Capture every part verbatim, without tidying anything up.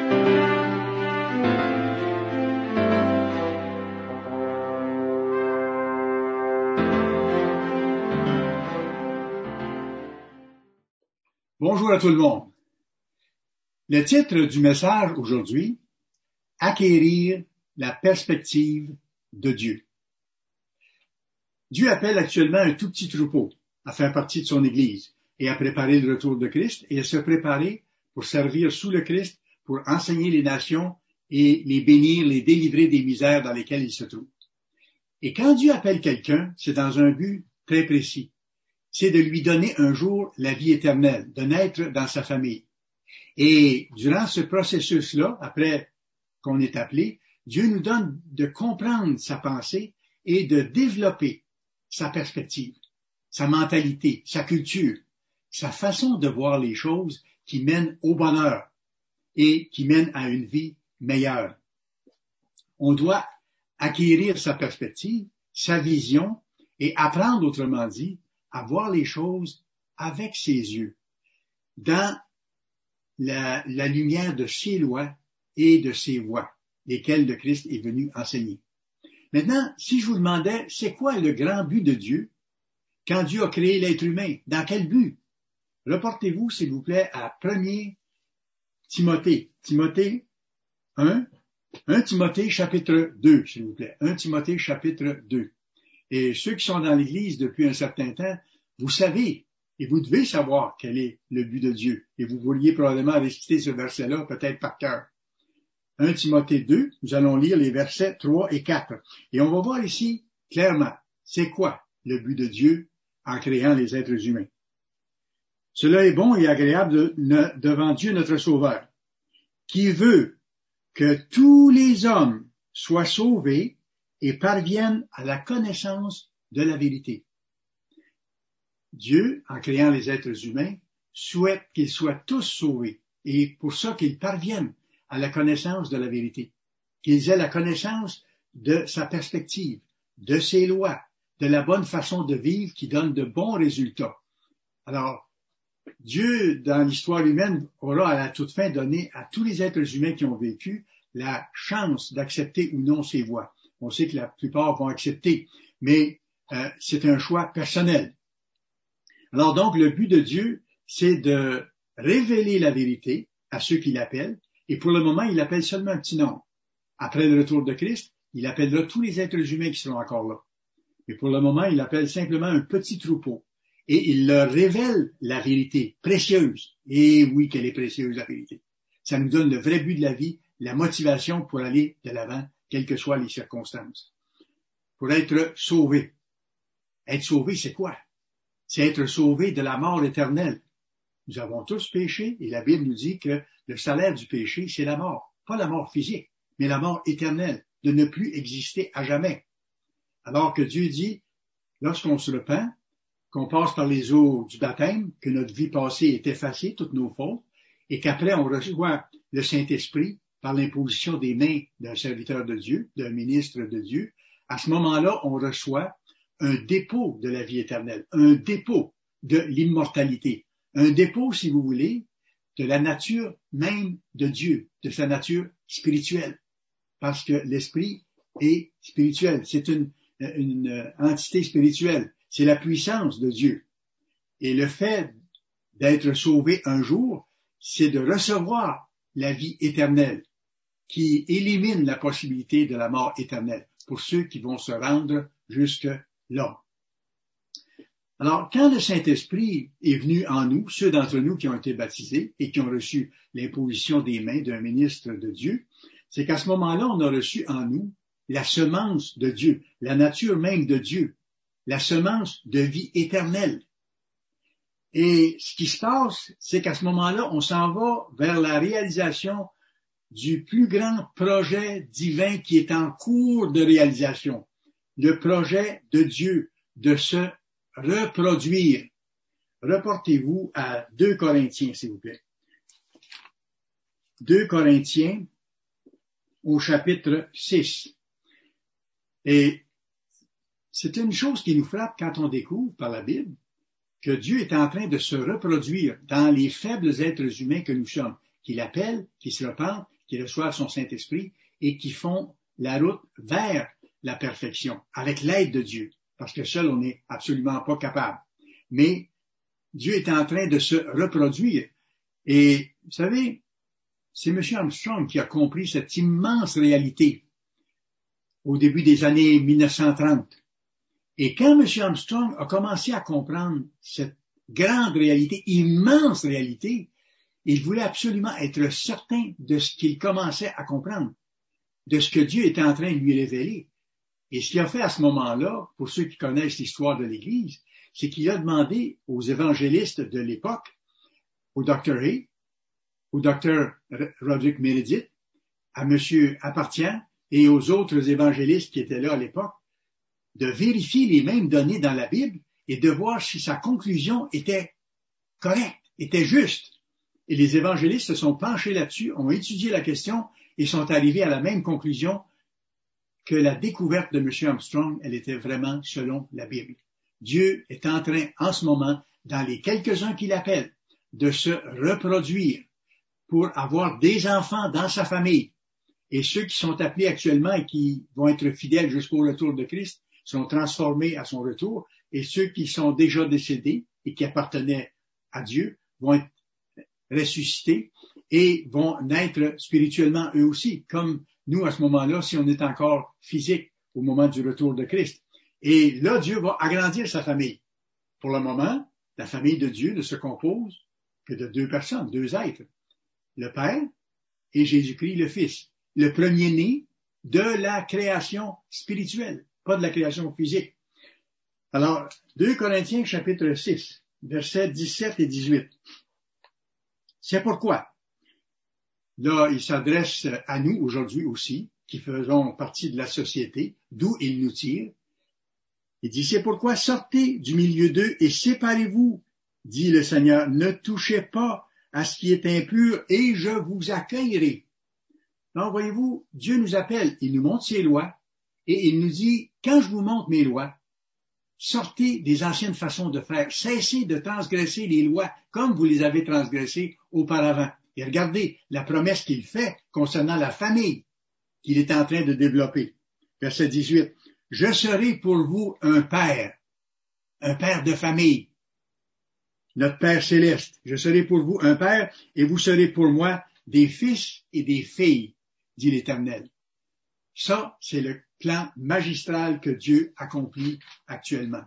Bonjour à tout le monde. Le titre du message aujourd'hui, Acquérir la perspective de Dieu. Dieu appelle actuellement un tout petit troupeau à faire partie de son Église et à préparer le retour de Christ et à se préparer pour servir sous le Christ, pour enseigner les nations et les bénir, les délivrer des misères dans lesquelles ils se trouvent. Et quand Dieu appelle quelqu'un, c'est dans un but très précis. C'est de lui donner un jour la vie éternelle, de naître dans sa famille. Et durant ce processus-là, après qu'on est appelé, Dieu nous donne de comprendre sa pensée et de développer sa perspective, sa mentalité, sa culture, sa façon de voir les choses qui mènent au bonheur et qui mènent à une vie meilleure. On doit acquérir sa perspective, sa vision et apprendre, autrement dit, à voir les choses avec ses yeux, dans la, la lumière de ses lois et de ses voies, lesquelles le Christ est venu enseigner. Maintenant, si je vous demandais, c'est quoi le grand but de Dieu quand Dieu a créé l'être humain? Dans quel but? Reportez-vous, s'il vous plaît, à premier Timothée. Timothée un, premier Timothée chapitre deux, s'il vous plaît. premier Timothée chapitre deux. Et ceux qui sont dans l'Église depuis un certain temps, vous savez et vous devez savoir quel est le but de Dieu. Et vous pourriez probablement réciter ce verset-là peut-être par cœur. premier Timothée deux, nous allons lire les versets trois et quatre. Et on va voir ici clairement, c'est quoi le but de Dieu en créant les êtres humains. Cela est bon et agréable de, de, devant Dieu notre Sauveur, qui veut que tous les hommes soient sauvés et parviennent à la connaissance de la vérité. Dieu, en créant les êtres humains, souhaite qu'ils soient tous sauvés et pour ça qu'ils parviennent à la connaissance de la vérité, qu'ils aient la connaissance de sa perspective, de ses lois, de la bonne façon de vivre qui donne de bons résultats. Alors, Dieu, dans l'histoire humaine, aura à la toute fin donné à tous les êtres humains qui ont vécu la chance d'accepter ou non ses voies. On sait que la plupart vont accepter, mais euh, c'est un choix personnel. Alors donc, le but de Dieu, c'est de révéler la vérité à ceux qui l'appellent, et pour le moment, il appelle seulement un petit nombre. Après le retour de Christ, il appellera tous les êtres humains qui seront encore là. Mais pour le moment, il appelle simplement un petit troupeau, et il leur révèle la vérité précieuse. Et oui, qu'elle est précieuse, la vérité. Ça nous donne le vrai but de la vie, la motivation pour aller de l'avant, quelles que soient les circonstances. Pour être sauvé. Être sauvé, c'est quoi? C'est être sauvé de la mort éternelle. Nous avons tous péché et la Bible nous dit que le salaire du péché, c'est la mort. Pas la mort physique, mais la mort éternelle, de ne plus exister à jamais. Alors que Dieu dit, lorsqu'on se repent, qu'on passe par les eaux du baptême, que notre vie passée est effacée, toutes nos fautes, et qu'après on reçoit le Saint-Esprit par l'imposition des mains d'un serviteur de Dieu, d'un ministre de Dieu, à ce moment-là, on reçoit un dépôt de la vie éternelle, un dépôt de l'immortalité, un dépôt, si vous voulez, de la nature même de Dieu, de sa nature spirituelle, parce que l'esprit est spirituel, c'est une, une entité spirituelle, c'est la puissance de Dieu. Et le fait d'être sauvé un jour, c'est de recevoir la vie éternelle, qui élimine la possibilité de la mort éternelle pour ceux qui vont se rendre jusque là. Alors, quand le Saint-Esprit est venu en nous, ceux d'entre nous qui ont été baptisés et qui ont reçu l'imposition des mains d'un ministre de Dieu, c'est qu'à ce moment-là, on a reçu en nous la semence de Dieu, la nature même de Dieu, la semence de vie éternelle. Et ce qui se passe, c'est qu'à ce moment-là, on s'en va vers la réalisation du plus grand projet divin qui est en cours de réalisation, le projet de Dieu de se reproduire. Reportez-vous à deux Corinthiens, s'il vous plaît. deux Corinthiens au chapitre six. Et c'est une chose qui nous frappe quand on découvre par la Bible que Dieu est en train de se reproduire dans les faibles êtres humains que nous sommes, qu'il appelle, qui se repentent, qui reçoivent son Saint-Esprit et qui font la route vers la perfection, avec l'aide de Dieu, parce que seul, on n'est absolument pas capable. Mais Dieu est en train de se reproduire. Et, vous savez, c'est M. Armstrong qui a compris cette immense réalité au début des années mille neuf cent trente. Et quand M. Armstrong a commencé à comprendre cette grande réalité, immense réalité, il voulait absolument être certain de ce qu'il commençait à comprendre, de ce que Dieu était en train de lui révéler. Et ce qu'il a fait à ce moment-là, pour ceux qui connaissent l'histoire de l'Église, c'est qu'il a demandé aux évangélistes de l'époque, au docteur Hay, au docteur Roderick Meredith, à M. Apartian et aux autres évangélistes qui étaient là à l'époque, de vérifier les mêmes données dans la Bible et de voir si sa conclusion était correcte, était juste. Et les évangélistes se sont penchés là-dessus, ont étudié la question et sont arrivés à la même conclusion que la découverte de M. Armstrong, elle était vraiment selon la Bible. Dieu est en train, en ce moment, dans les quelques-uns qu'il appelle, de se reproduire pour avoir des enfants dans sa famille. Et ceux qui sont appelés actuellement et qui vont être fidèles jusqu'au retour de Christ sont transformés à son retour. Et ceux qui sont déjà décédés et qui appartenaient à Dieu vont être ressuscités et vont naître spirituellement eux aussi, comme nous à ce moment-là, si on est encore physique au moment du retour de Christ. Et là, Dieu va agrandir sa famille. Pour le moment, la famille de Dieu ne se compose que de deux personnes, deux êtres. Le Père et Jésus-Christ, le Fils. Le premier-né de la création spirituelle, pas de la création physique. Alors, deux Corinthiens chapitre six, versets dix-sept et dix-huit. C'est pourquoi, là, il s'adresse à nous aujourd'hui aussi, qui faisons partie de la société, d'où il nous tire. Il dit, c'est pourquoi sortez du milieu d'eux et séparez-vous, dit le Seigneur, ne touchez pas à ce qui est impur et je vous accueillerai. Donc, voyez-vous, Dieu nous appelle, il nous montre ses lois et il nous dit, quand je vous montre mes lois, sortez des anciennes façons de faire, cessez de transgresser les lois comme vous les avez transgressées auparavant. Et regardez la promesse qu'il fait concernant la famille qu'il est en train de développer. Verset dix-huit. Je serai pour vous un père, un père de famille, notre Père céleste. Je serai pour vous un père et vous serez pour moi des fils et des filles, dit l'Éternel. Ça, c'est le plan magistral que Dieu accomplit actuellement.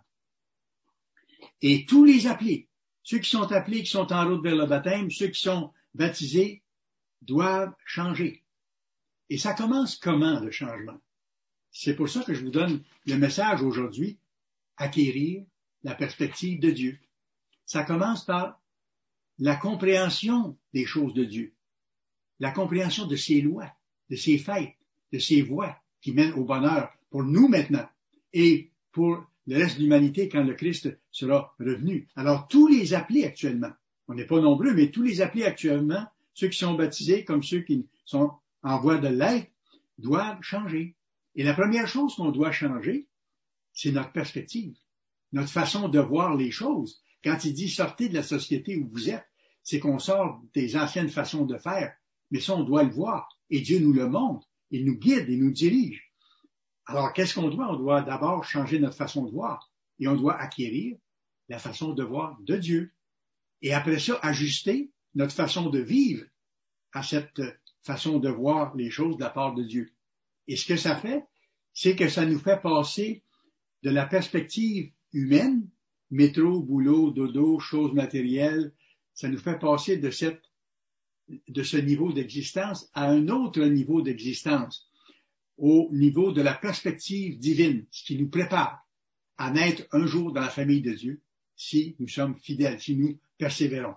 Et tous les appelés, ceux qui sont appelés, qui sont en route vers le baptême, ceux qui sont baptisés, doivent changer. Et ça commence comment, le changement? C'est pour ça que je vous donne le message aujourd'hui, acquérir la perspective de Dieu. Ça commence par la compréhension des choses de Dieu, la compréhension de ses lois, de ses fêtes, de ses voies qui mènent au bonheur pour nous maintenant et pour le reste de l'humanité quand le Christ sera revenu. Alors, tous les appelés actuellement, on n'est pas nombreux, mais tous les appelés actuellement, ceux qui sont baptisés comme ceux qui sont en voie de l'être, doivent changer. Et la première chose qu'on doit changer, c'est notre perspective, notre façon de voir les choses. Quand il dit sortez de la société où vous êtes, c'est qu'on sort des anciennes façons de faire. Mais ça, on doit le voir. Et Dieu nous le montre. Il nous guide, il nous dirige. Alors, qu'est-ce qu'on doit? On doit d'abord changer notre façon de voir. Et on doit acquérir la façon de voir de Dieu. Et après ça, ajuster notre façon de vivre à cette façon de voir les choses de la part de Dieu. Et ce que ça fait, c'est que ça nous fait passer de la perspective humaine, métro, boulot, dodo, choses matérielles, ça nous fait passer de cette, de ce niveau d'existence à un autre niveau d'existence, au niveau de la perspective divine, ce qui nous prépare à naître un jour dans la famille de Dieu, si nous sommes fidèles, si nous persévérons.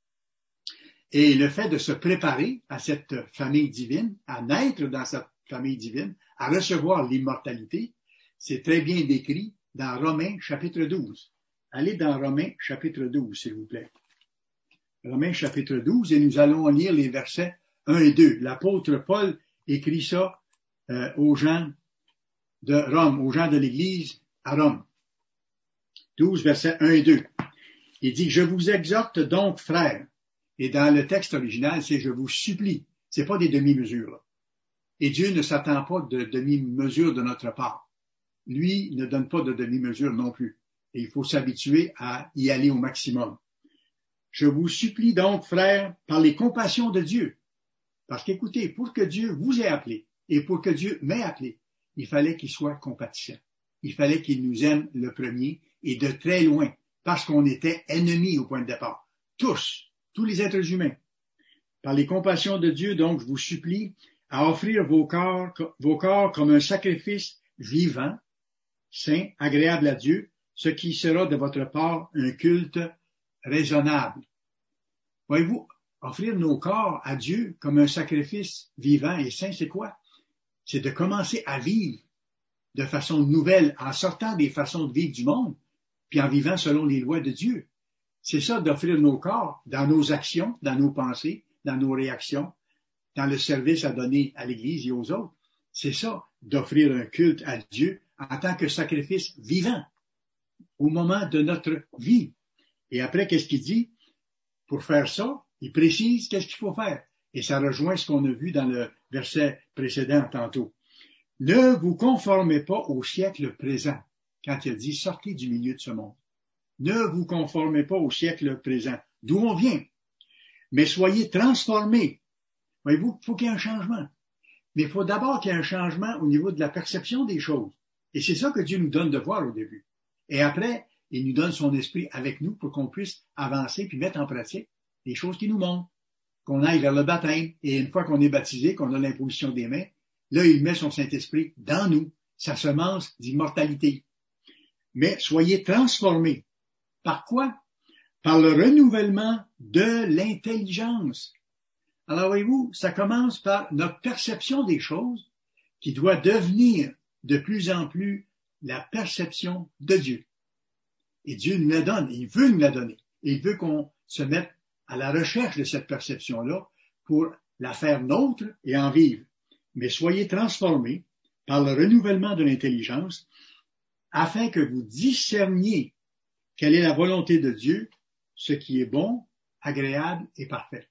Et le fait de se préparer à cette famille divine, à naître dans cette famille divine, à recevoir l'immortalité, c'est très bien décrit dans Romains chapitre douze. Allez dans Romains chapitre douze, s'il vous plaît. Romains chapitre douze, et nous allons lire les versets un et deux. L'apôtre Paul écrit ça euh, aux gens de Rome, aux gens de l'Église à Rome. douze, versets un et deux. Il dit, je vous exhorte donc, frères, et dans le texte original, c'est je vous supplie. C'est pas des demi-mesures, là. Et Dieu ne s'attend pas de demi-mesures de notre part. Lui ne donne pas de demi-mesures non plus. Et il faut s'habituer à y aller au maximum. Je vous supplie donc, frères, par les compassions de Dieu. Parce qu'écoutez, pour que Dieu vous ait appelé et pour que Dieu m'ait appelé, il fallait qu'il soit compatissant. Il fallait qu'il nous aime le premier et de très loin, parce qu'on était ennemis au point de départ. Tous, tous les êtres humains. Par les compassions de Dieu, donc, je vous supplie à offrir vos corps, vos corps comme un sacrifice vivant, saint, agréable à Dieu, ce qui sera de votre part un culte raisonnable. Voyez-vous, offrir nos corps à Dieu comme un sacrifice vivant et saint, c'est quoi? C'est de commencer à vivre de façon nouvelle, en sortant des façons de vivre du monde, puis en vivant selon les lois de Dieu. C'est ça d'offrir nos corps dans nos actions, dans nos pensées, dans nos réactions, dans le service à donner à l'Église et aux autres. C'est ça d'offrir un culte à Dieu en tant que sacrifice vivant au moment de notre vie. Et après, qu'est-ce qu'il dit? Pour faire ça, il précise qu'est-ce qu'il faut faire. Et ça rejoint ce qu'on a vu dans le verset précédent tantôt. Ne vous conformez pas au siècle présent, quand il dit sortez du milieu de ce monde. Ne vous conformez pas au siècle présent, d'où on vient, mais soyez transformés. Voyez-vous, il faut qu'il y ait un changement. Mais il faut d'abord qu'il y ait un changement au niveau de la perception des choses. Et c'est ça que Dieu nous donne de voir au début. Et après, il nous donne son esprit avec nous pour qu'on puisse avancer puis mettre en pratique les choses qui nous montrent. Qu'on aille vers le baptême. Et une fois qu'on est baptisé, qu'on a l'imposition des mains, là, il met son Saint-Esprit dans nous, sa semence d'immortalité. Mais soyez transformés. Par quoi? Par le renouvellement de l'intelligence. Alors, voyez-vous, ça commence par notre perception des choses qui doit devenir de plus en plus la perception de Dieu. Et Dieu nous la donne, il veut nous la donner. Il veut qu'on se mette à la recherche de cette perception-là pour la faire nôtre et en vivre. Mais soyez transformés par le renouvellement de l'intelligence afin que vous discerniez quelle est la volonté de Dieu, ce qui est bon, agréable et parfait.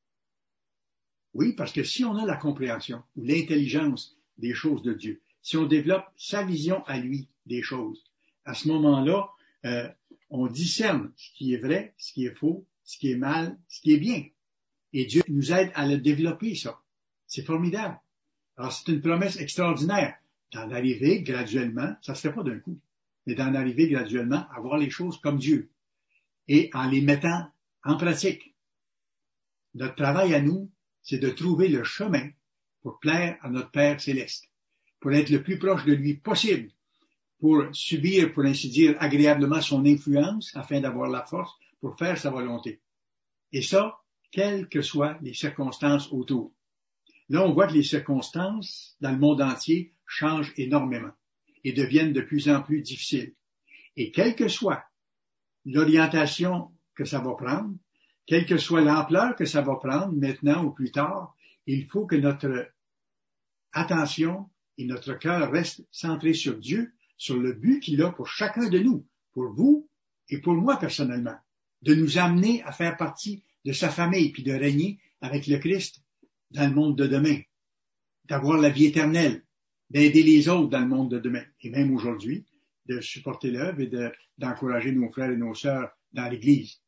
Oui, parce que si on a la compréhension ou l'intelligence des choses de Dieu, si on développe sa vision à lui des choses, à ce moment-là, euh, on discerne ce qui est vrai, ce qui est faux, ce qui est mal, ce qui est bien. Et Dieu nous aide à le développer, ça. C'est formidable. Alors, c'est une promesse extraordinaire d'en arriver graduellement, ça ne se fait pas d'un coup, mais d'en arriver graduellement à voir les choses comme Dieu et en les mettant en pratique. Notre travail à nous, c'est de trouver le chemin pour plaire à notre Père céleste, pour être le plus proche de lui possible, pour subir, pour ainsi dire, agréablement son influence afin d'avoir la force pour faire sa volonté. Et ça, quelles que soient les circonstances autour. Là, on voit que les circonstances dans le monde entier changent énormément et deviennent de plus en plus difficiles. Et quelle que soit l'orientation que ça va prendre, quelle que soit l'ampleur que ça va prendre maintenant ou plus tard, il faut que notre attention et notre cœur restent centrés sur Dieu, sur le but qu'il a pour chacun de nous, pour vous et pour moi personnellement, de nous amener à faire partie de sa famille puis de régner avec le Christ dans le monde de demain, d'avoir la vie éternelle, d'aider les autres dans le monde de demain, et même aujourd'hui, de supporter l'œuvre et de, d'encourager nos frères et nos sœurs dans l'Église.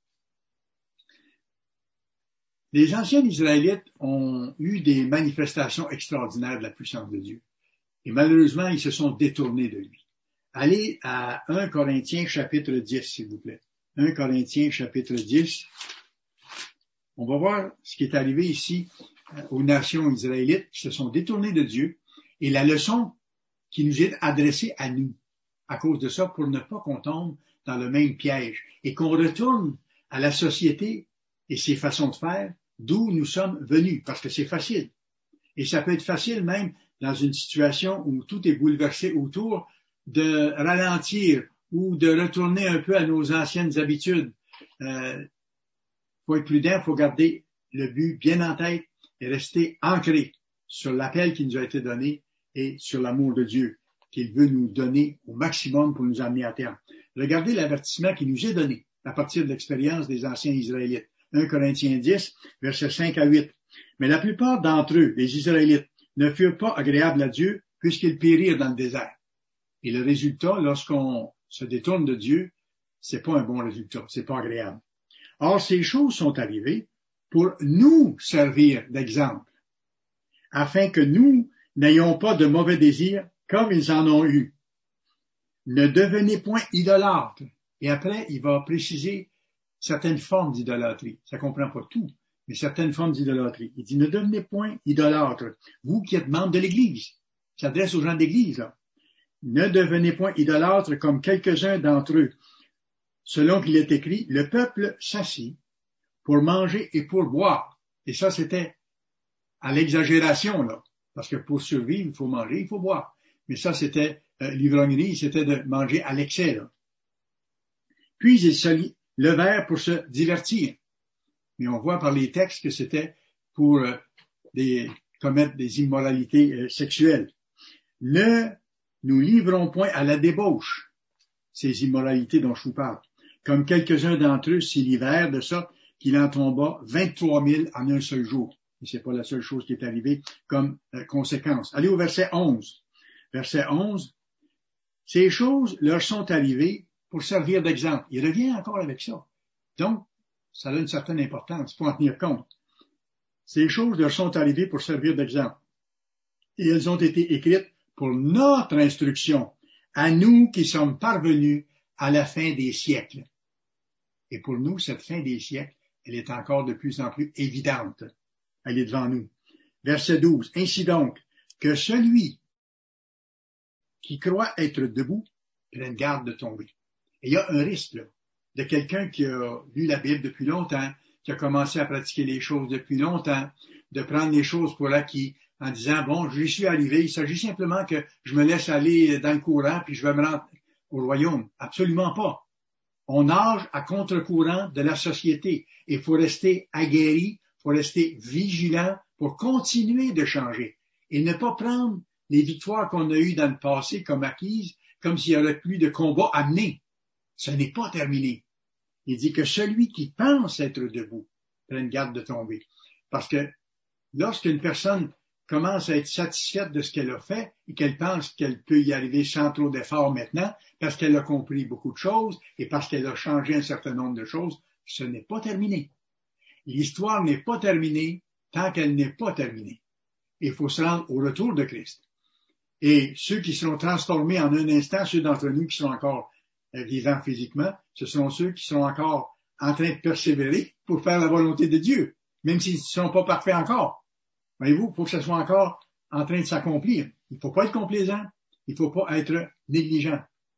Les anciens Israélites ont eu des manifestations extraordinaires de la puissance de Dieu. Et malheureusement, ils se sont détournés de lui. Allez à un Corinthiens chapitre dix, s'il vous plaît. un Corinthiens chapitre dix. On va voir ce qui est arrivé ici aux nations israélites qui se sont détournées de Dieu et la leçon qui nous est adressée à nous à cause de ça pour ne pas qu'on tombe dans le même piège et qu'on retourne à la société et ses façons de faire d'où nous sommes venus, parce que c'est facile. Et ça peut être facile même dans une situation où tout est bouleversé autour de ralentir ou de retourner un peu à nos anciennes habitudes. Euh, faut être prudent, faut garder le but bien en tête et rester ancré sur l'appel qui nous a été donné et sur l'amour de Dieu qu'il veut nous donner au maximum pour nous amener à terme. Regardez l'avertissement qui nous est donné à partir de l'expérience des anciens Israélites. un Corinthiens dix, versets cinq à huit. Mais la plupart d'entre eux, les Israélites, ne furent pas agréables à Dieu puisqu'ils périrent dans le désert. Et le résultat, lorsqu'on se détourne de Dieu, c'est pas un bon résultat, c'est pas agréable. Or, ces choses sont arrivées pour nous servir d'exemple, afin que nous n'ayons pas de mauvais désirs comme ils en ont eu. Ne devenez point idolâtres. Et après, il va préciser certaines formes d'idolâtrie. Ça comprend pas tout, mais certaines formes d'idolâtrie. Il dit, ne devenez point idolâtres, vous qui êtes membres de l'Église. Il s'adresse aux gens de l'Église, là. Ne devenez point idolâtres comme quelques-uns d'entre eux. Selon qu'il est écrit, le peuple s'assit pour manger et pour boire. Et ça, c'était à l'exagération, là. Parce que pour survivre, il faut manger, il faut boire. Mais ça, c'était euh, l'ivrognerie, c'était de manger à l'excès, là. Puis ils se levèrent pour se divertir. Mais on voit par les textes que c'était pour euh, des, commettre des immoralités euh, sexuelles. Ne nous livrons point à la débauche, ces immoralités dont je vous parle, comme quelques-uns d'entre eux s'y livrèrent de sorte qu'il en tomba vingt-trois mille en un seul jour. Et c'est pas la seule chose qui est arrivée comme euh, conséquence. Allez au verset onze. Verset onze. Ces choses leur sont arrivées pour servir d'exemple. Il revient encore avec ça. Donc, ça a une certaine importance. Il faut en tenir compte. Ces choses leur sont arrivées pour servir d'exemple. Et elles ont été écrites pour notre instruction, à nous qui sommes parvenus à la fin des siècles. Et pour nous, cette fin des siècles, elle est encore de plus en plus évidente. Elle est devant nous. Verset douze. Ainsi donc, que celui qui croit être debout prenne garde de tomber. Et il y a un risque, là, de quelqu'un qui a lu la Bible depuis longtemps, qui a commencé à pratiquer les choses depuis longtemps, de prendre les choses pour acquis, en disant, bon, j'y suis arrivé, il s'agit simplement que je me laisse aller dans le courant, puis je vais me rendre au royaume. Absolument pas. On nage à contre-courant de la société. Et il faut rester aguerri, il faut rester vigilant pour continuer de changer. Et ne pas prendre les victoires qu'on a eues dans le passé comme acquises, comme s'il y aurait plus de combats à mener. Ce n'est pas terminé. Il dit que celui qui pense être debout prenne garde de tomber. Parce que lorsqu'une personne commence à être satisfaite de ce qu'elle a fait et qu'elle pense qu'elle peut y arriver sans trop d'efforts maintenant, parce qu'elle a compris beaucoup de choses et parce qu'elle a changé un certain nombre de choses, ce n'est pas terminé. L'histoire n'est pas terminée tant qu'elle n'est pas terminée. Il faut se rendre au retour de Christ. Et ceux qui seront transformés en un instant, ceux d'entre nous qui sont encore vivants physiquement, ce sont ceux qui sont encore en train de persévérer pour faire la volonté de Dieu, même s'ils ne sont pas parfaits encore. Voyez-vous, il faut que ça soit encore en train de s'accomplir. Il ne faut pas être complaisant, il ne faut pas être négligent.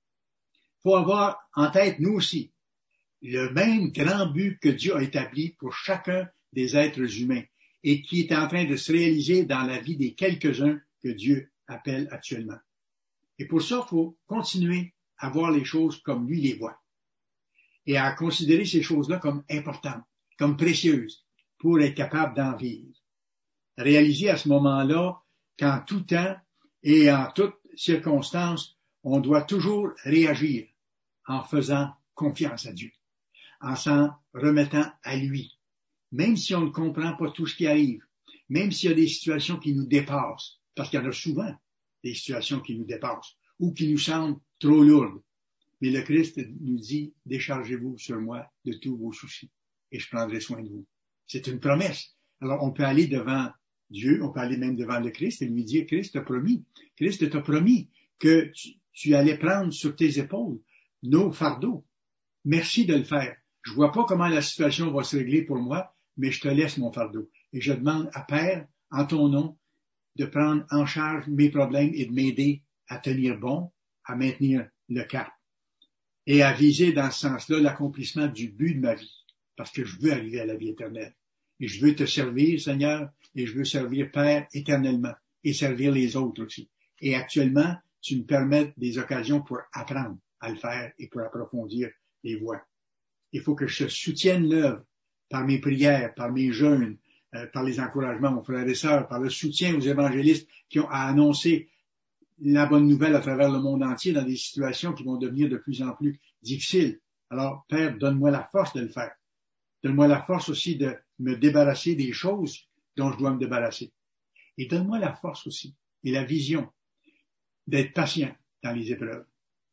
Il faut avoir en tête, nous aussi, le même grand but que Dieu a établi pour chacun des êtres humains et qui est en train de se réaliser dans la vie des quelques-uns que Dieu appelle actuellement. Et pour ça, il faut continuer à voir les choses comme lui les voit et à considérer ces choses-là comme importantes, comme précieuses pour être capable d'en vivre. Réaliser à ce moment-là qu'en tout temps et en toutes circonstances, on doit toujours réagir en faisant confiance à Dieu, en s'en remettant à lui, même si on ne comprend pas tout ce qui arrive, même s'il y a des situations qui nous dépassent, parce qu'il y en a souvent des situations qui nous dépassent ou qui nous semblent trop lourdes. Mais le Christ nous dit, déchargez-vous sur moi de tous vos soucis et je prendrai soin de vous. C'est une promesse. Alors on peut aller devant Dieu, on peut aller même devant le Christ et lui dire, Christ t'a promis, Christ t'a promis que tu, tu allais prendre sur tes épaules nos fardeaux. Merci de le faire. Je vois pas comment la situation va se régler pour moi, mais je te laisse mon fardeau. Et je demande à Père, en ton nom, de prendre en charge mes problèmes et de m'aider à tenir bon, à maintenir le cap et à viser dans ce sens-là l'accomplissement du but de ma vie, parce que je veux arriver à la vie éternelle. Et je veux te servir, Seigneur, et je veux servir Père éternellement et servir les autres aussi. Et actuellement, tu me permets des occasions pour apprendre à le faire et pour approfondir les voies. Il faut que je soutienne l'œuvre par mes prières, par mes jeûnes, euh, par les encouragements, mon frère et sœurs, par le soutien aux évangélistes qui ont à annoncer la bonne nouvelle à travers le monde entier dans des situations qui vont devenir de plus en plus difficiles. Alors, Père, donne-moi la force de le faire. Donne-moi la force aussi de me débarrasser des choses dont je dois me débarrasser. Et donne-moi la force aussi et la vision d'être patient dans les épreuves.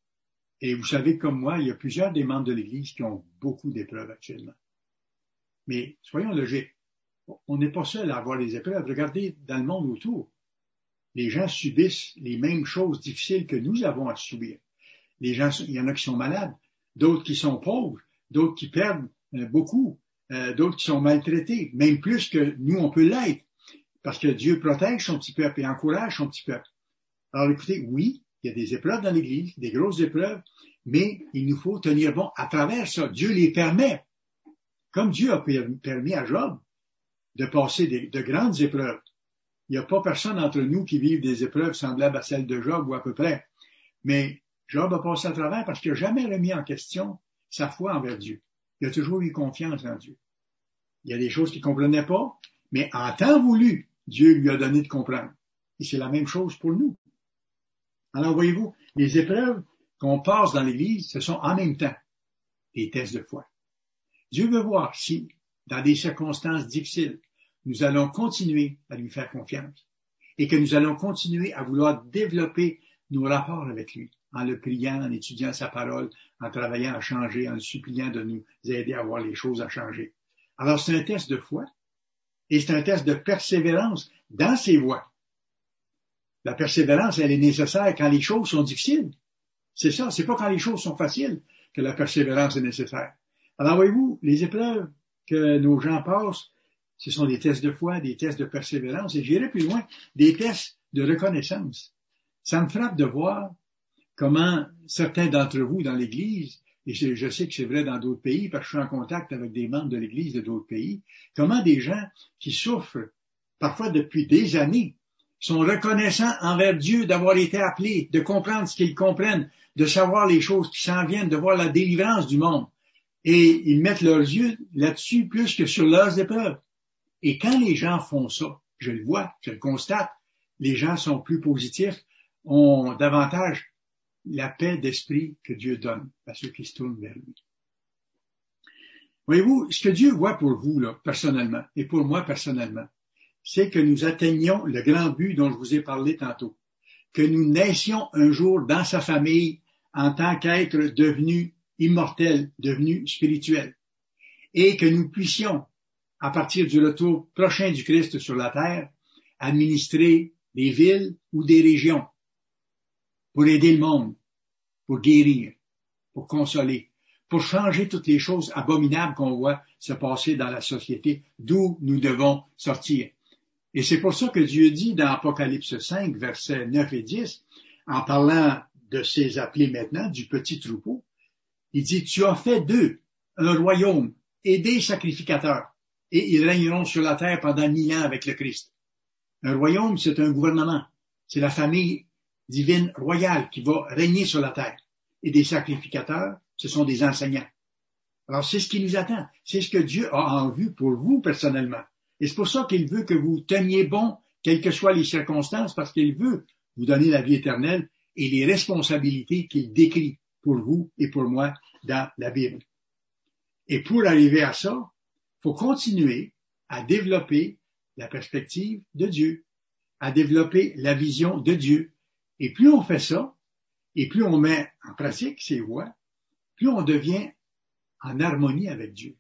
Et vous savez, comme moi, il y a plusieurs des membres de l'Église qui ont beaucoup d'épreuves actuellement. Mais soyons logiques. On n'est pas seul à avoir des épreuves. Regardez dans le monde autour. Les gens subissent les mêmes choses difficiles que nous avons à subir. Les gens, il y en a qui sont malades, d'autres qui sont pauvres, d'autres qui perdent euh, beaucoup, euh, d'autres qui sont maltraités, même plus que nous, on peut l'être. Parce que Dieu protège son petit peuple et encourage son petit peuple. Alors écoutez, oui, il y a des épreuves dans l'Église, des grosses épreuves, mais il nous faut tenir bon à travers ça. Dieu les permet. Comme Dieu a permis à Job de passer des, de grandes épreuves. Il n'y a pas personne entre nous qui vive des épreuves semblables à celles de Job ou à peu près. Mais Job a passé à travers parce qu'il n'a jamais remis en question sa foi envers Dieu. Il a toujours eu confiance en Dieu. Il y a des choses qu'il ne comprenait pas, mais en temps voulu, Dieu lui a donné de comprendre. Et c'est la même chose pour nous. Alors voyez-vous, les épreuves qu'on passe dans l'Église, ce sont en même temps des tests de foi. Dieu veut voir si, dans des circonstances difficiles, nous allons continuer à lui faire confiance et que nous allons continuer à vouloir développer nos rapports avec lui, en le priant, en étudiant sa parole, en travaillant à changer, en le suppliant de nous aider à voir les choses à changer. Alors c'est un test de foi et c'est un test de persévérance dans ses voies. La persévérance, elle est nécessaire quand les choses sont difficiles. C'est ça, c'est pas quand les choses sont faciles que la persévérance est nécessaire. Alors voyez-vous, les épreuves que nos gens passent, ce sont des tests de foi, des tests de persévérance, et j'irai plus loin, des tests de reconnaissance. Ça me frappe de voir comment certains d'entre vous dans l'Église, et je sais que c'est vrai dans d'autres pays, parce que je suis en contact avec des membres de l'Église de d'autres pays, comment des gens qui souffrent, parfois depuis des années, sont reconnaissants envers Dieu d'avoir été appelés, de comprendre ce qu'ils comprennent, de savoir les choses qui s'en viennent, de voir la délivrance du monde. Et ils mettent leurs yeux là-dessus plus que sur leurs épreuves. Et quand les gens font ça, je le vois, je le constate, les gens sont plus positifs, ont davantage la paix d'esprit que Dieu donne à ceux qui se tournent vers lui. Voyez-vous, ce que Dieu voit pour vous, là, personnellement, et pour moi personnellement, c'est que nous atteignions le grand but dont je vous ai parlé tantôt, que nous naissions un jour dans sa famille en tant qu'être devenu immortel, devenu spirituel, et que nous puissions, à partir du retour prochain du Christ sur la terre, administrer des villes ou des régions pour aider le monde, pour guérir, pour consoler, pour changer toutes les choses abominables qu'on voit se passer dans la société, d'où nous devons sortir. Et c'est pour ça que Dieu dit dans Apocalypse cinq, versets neuf et dix, en parlant de ces appelés maintenant, du petit troupeau, il dit, tu as fait d'eux un royaume et des sacrificateurs, et ils régneront sur la terre pendant mille ans avec le Christ. Un royaume, c'est un gouvernement. C'est la famille divine royale qui va régner sur la terre. Et des sacrificateurs, ce sont des enseignants. Alors, c'est ce qui nous attend. C'est ce que Dieu a en vue pour vous personnellement. Et c'est pour ça qu'il veut que vous teniez bon, quelles que soient les circonstances, parce qu'il veut vous donner la vie éternelle et les responsabilités qu'il décrit pour vous et pour moi dans la Bible. Et pour arriver à ça, il faut continuer à développer la perspective de Dieu, à développer la vision de Dieu. Et plus on fait ça, et plus on met en pratique ces voies, plus on devient en harmonie avec Dieu.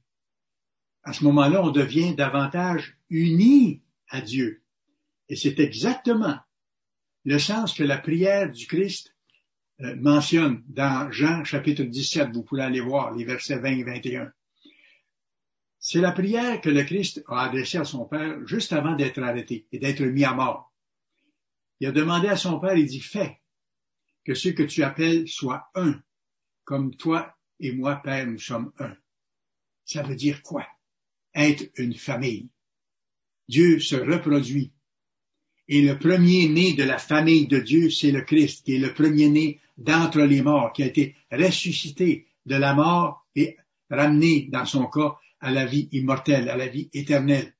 À ce moment-là, on devient davantage unis à Dieu. Et c'est exactement le sens que la prière du Christ euh, mentionne dans Jean chapitre dix-sept. Vous pouvez aller voir les versets vingt et vingt et un. C'est la prière que le Christ a adressée à son Père juste avant d'être arrêté et d'être mis à mort. Il a demandé à son Père, il dit, fais que ceux que tu appelles soient un, comme toi et moi, Père, nous sommes un. Ça veut dire quoi? Être une famille. Dieu se reproduit. Et le premier-né de la famille de Dieu, c'est le Christ, qui est le premier-né d'entre les morts, qui a été ressuscité de la mort et ramené, dans son cas, à la vie immortelle, à la vie éternelle.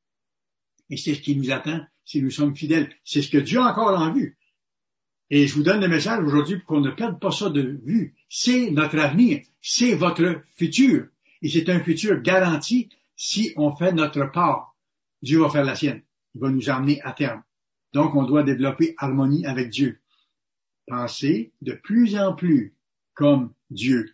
Et c'est ce qui nous attend si nous sommes fidèles. C'est ce que Dieu a encore en vue. Et je vous donne le message aujourd'hui pour qu'on ne perde pas ça de vue. C'est notre avenir. C'est votre futur. Et c'est un futur garanti si on fait notre part. Dieu va faire la sienne. Il va nous emmener à terme. Donc, on doit développer harmonie avec Dieu. Penser de plus en plus comme Dieu.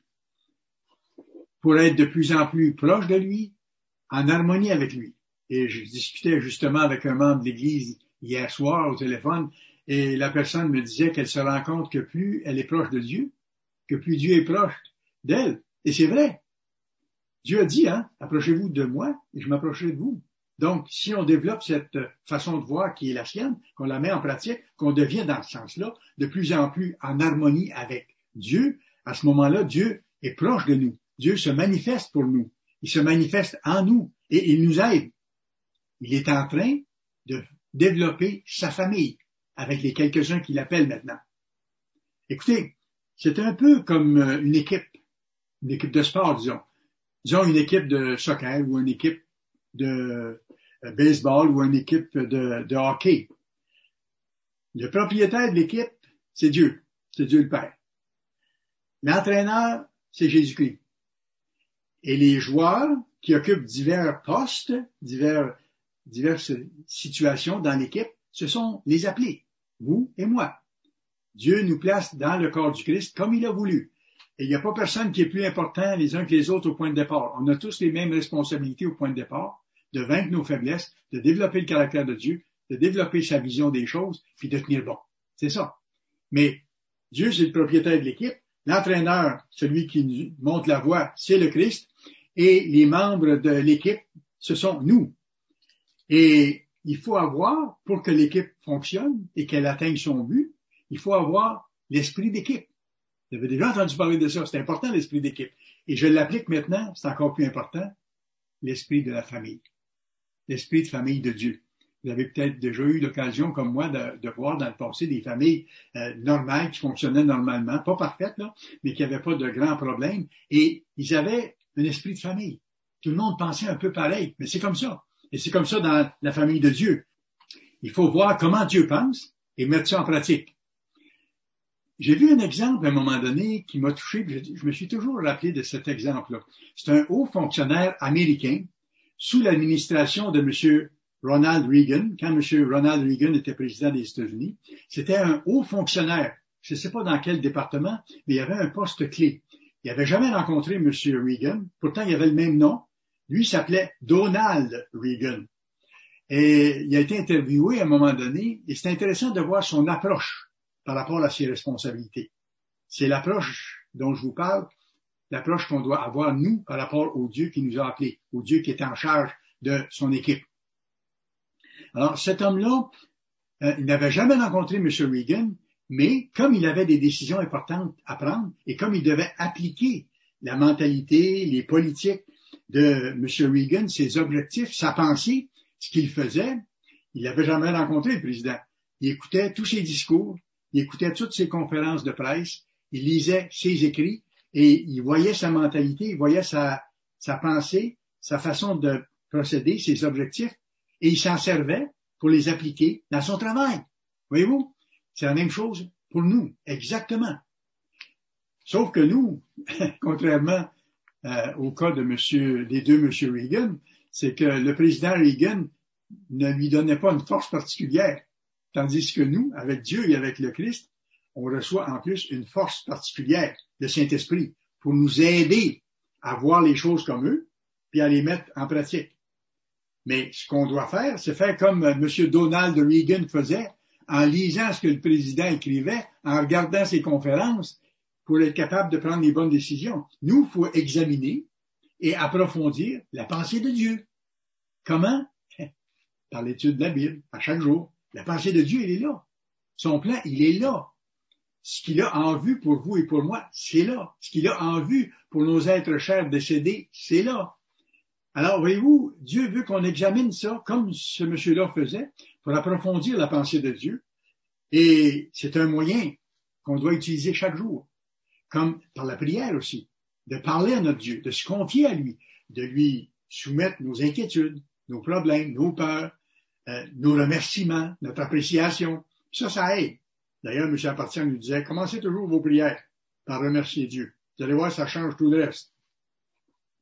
Pour être de plus en plus proche de lui, en harmonie avec lui. Et je discutais justement avec un membre de l'Église hier soir au téléphone, et la personne me disait qu'elle se rend compte que plus elle est proche de Dieu, que plus Dieu est proche d'elle. Et c'est vrai. Dieu a dit, hein, approchez-vous de moi et je m'approcherai de vous. Donc, si on développe cette façon de voir qui est la sienne, qu'on la met en pratique, qu'on devient dans ce sens-là de plus en plus en harmonie avec Dieu, à ce moment-là, Dieu est proche de nous. Dieu se manifeste pour nous. Il se manifeste en nous et il nous aide. Il est en train de développer sa famille avec les quelques-uns qu'il appelle maintenant. Écoutez, c'est un peu comme une équipe, une équipe de sport, disons. Disons une équipe de soccer ou une équipe de baseball ou une équipe de, de hockey. Le propriétaire de l'équipe, c'est Dieu. C'est Dieu le Père. L'entraîneur, c'est Jésus-Christ. Et les joueurs qui occupent divers postes, divers, diverses situations dans l'équipe, ce sont les appelés, vous et moi. Dieu nous place dans le corps du Christ comme il a voulu. Et il n'y a pas personne qui est plus important les uns que les autres au point de départ. On a tous les mêmes responsabilités au point de départ, de vaincre nos faiblesses, de développer le caractère de Dieu, de développer sa vision des choses, puis de tenir bon. C'est ça. Mais Dieu, c'est le propriétaire de l'équipe. L'entraîneur, celui qui nous montre la voie, c'est le Christ. Et les membres de l'équipe, ce sont nous. Et il faut avoir, pour que l'équipe fonctionne et qu'elle atteigne son but, il faut avoir l'esprit d'équipe. Vous avez déjà entendu parler de ça. C'est important, l'esprit d'équipe. Et je l'applique maintenant, c'est encore plus important, l'esprit de la famille. L'esprit de famille de Dieu. Vous avez peut-être déjà eu l'occasion, comme moi, de, de voir dans le passé des familles euh, normales qui fonctionnaient normalement, pas parfaites, là, mais qui n'avaient pas de grands problèmes. Et ils avaient un esprit de famille. Tout le monde pensait un peu pareil, mais c'est comme ça. Et c'est comme ça dans la famille de Dieu. Il faut voir comment Dieu pense et mettre ça en pratique. J'ai vu un exemple à un moment donné qui m'a touché, je, je me suis toujours rappelé de cet exemple-là. C'est un haut fonctionnaire américain sous l'administration de M. Ronald Reagan, quand M. Ronald Reagan était président des États-Unis. C'était un haut fonctionnaire. Je ne sais pas dans quel département, mais il y avait un poste clé. Il n'avait jamais rencontré M. Reagan. Pourtant, il avait le même nom. Lui, il s'appelait Donald Reagan. Et il a été interviewé à un moment donné, et c'est intéressant de voir son approche par rapport à ses responsabilités. C'est l'approche dont je vous parle, l'approche qu'on doit avoir, nous, par rapport au Dieu qui nous a appelés, au Dieu qui est en charge de son équipe. Alors, cet homme-là, euh, il n'avait jamais rencontré M. Reagan, mais comme il avait des décisions importantes à prendre, et comme il devait appliquer la mentalité, les politiques de M. Reagan, ses objectifs, sa pensée, ce qu'il faisait, il n'avait jamais rencontré le président. Il écoutait tous ses discours, il écoutait toutes ses conférences de presse, il lisait ses écrits et il voyait sa mentalité, il voyait sa, sa pensée, sa façon de procéder, ses objectifs, et il s'en servait pour les appliquer dans son travail. Voyez-vous? C'est la même chose pour nous, exactement. Sauf que nous, contrairement euh, au cas de monsieur, des deux M. Reagan, c'est que le président Reagan ne lui donnait pas une force particulière. Tandis que nous, avec Dieu et avec le Christ, on reçoit en plus une force particulière, le Saint-Esprit, pour nous aider à voir les choses comme eux, puis à les mettre en pratique. Mais ce qu'on doit faire, c'est faire comme M. Donald Reagan faisait, en lisant ce que le président écrivait, en regardant ses conférences, pour être capable de prendre les bonnes décisions. Nous, il faut examiner et approfondir la pensée de Dieu. Comment? Par l'étude de la Bible, à chaque jour. La pensée de Dieu, elle est là. Son plan, il est là. Ce qu'il a en vue pour vous et pour moi, c'est là. Ce qu'il a en vue pour nos êtres chers décédés, c'est là. Alors, voyez-vous, Dieu veut qu'on examine ça comme ce monsieur-là faisait pour approfondir la pensée de Dieu. Et c'est un moyen qu'on doit utiliser chaque jour, comme par la prière aussi, de parler à notre Dieu, de se confier à lui, de lui soumettre nos inquiétudes, nos problèmes, nos peurs, Euh, nos remerciements, notre appréciation. Ça, ça aide. D'ailleurs, M. Apartian nous disait, commencez toujours vos prières par remercier Dieu. Vous allez voir, ça change tout le reste.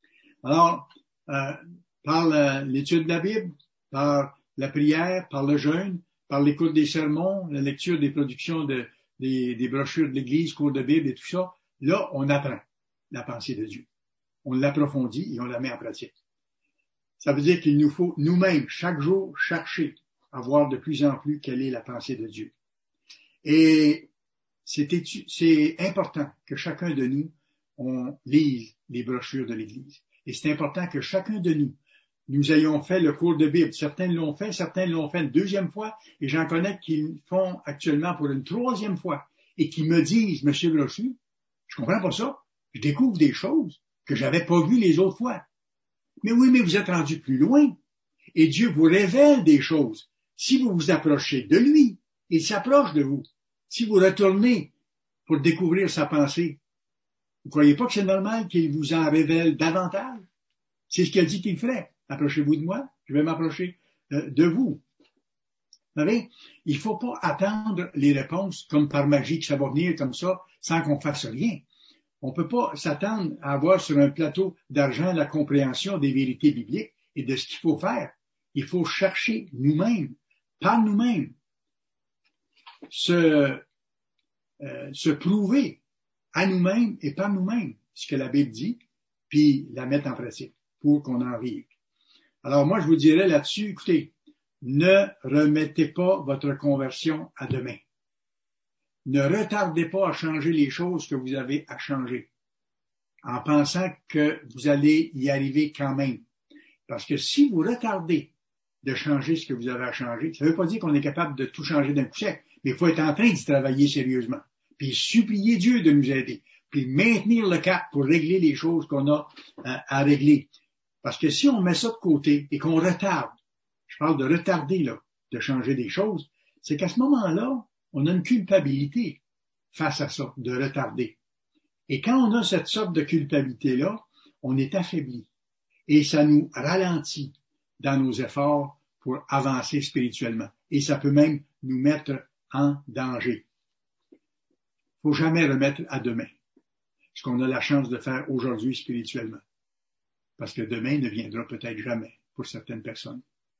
Alors, euh, par la, l'étude de la Bible, par la prière, par le jeûne, par l'écoute des sermons, la lecture des productions de, des, des brochures de l'Église, cours de Bible et tout ça, là, on apprend la pensée de Dieu. On l'approfondit et on la met en pratique. Ça veut dire qu'il nous faut nous-mêmes, chaque jour, chercher à voir de plus en plus quelle est la pensée de Dieu. Et c'est, étu- c'est important que chacun de nous, on lise les brochures de l'Église. Et c'est important que chacun de nous, nous ayons fait le cours de Bible. Certains l'ont fait, certains l'ont fait une deuxième fois, et j'en connais qui le font actuellement pour une troisième fois, et qui me disent, Monsieur Brochu, je comprends pas ça, je découvre des choses que j'avais pas vues les autres fois. Mais oui, mais vous êtes rendu plus loin, et Dieu vous révèle des choses. Si vous vous approchez de lui, il s'approche de vous. Si vous retournez pour découvrir sa pensée, vous croyez pas que c'est normal qu'il vous en révèle davantage? C'est ce qu'il a dit qu'il ferait. Approchez-vous de moi, je vais m'approcher euh, de vous. Vous savez, il faut pas attendre les réponses comme par magie que ça va venir comme ça sans qu'on fasse rien. On peut pas s'attendre à avoir sur un plateau d'argent la compréhension des vérités bibliques et de ce qu'il faut faire. Il faut chercher nous-mêmes, par nous-mêmes, se, euh, se prouver à nous-mêmes et par nous-mêmes ce que la Bible dit, puis la mettre en pratique pour qu'on en vive. Alors moi, je vous dirais là-dessus, écoutez, ne remettez pas votre conversion à demain. Ne retardez pas à changer les choses que vous avez à changer, en pensant que vous allez y arriver quand même. Parce que si vous retardez de changer ce que vous avez à changer, ça ne veut pas dire qu'on est capable de tout changer d'un coup sec, mais il faut être en train d'y travailler sérieusement, puis supplier Dieu de nous aider, puis maintenir le cap pour régler les choses qu'on a à, à régler. Parce que si on met ça de côté et qu'on retarde, je parle de retarder, là, de changer des choses, c'est qu'à ce moment-là, on a une culpabilité face à ça, de retarder. Et quand on a cette sorte de culpabilité-là, on est affaibli. Et ça nous ralentit dans nos efforts pour avancer spirituellement. Et ça peut même nous mettre en danger. Faut jamais remettre à demain ce qu'on a la chance de faire aujourd'hui spirituellement. Parce que demain ne viendra peut-être jamais pour certaines personnes.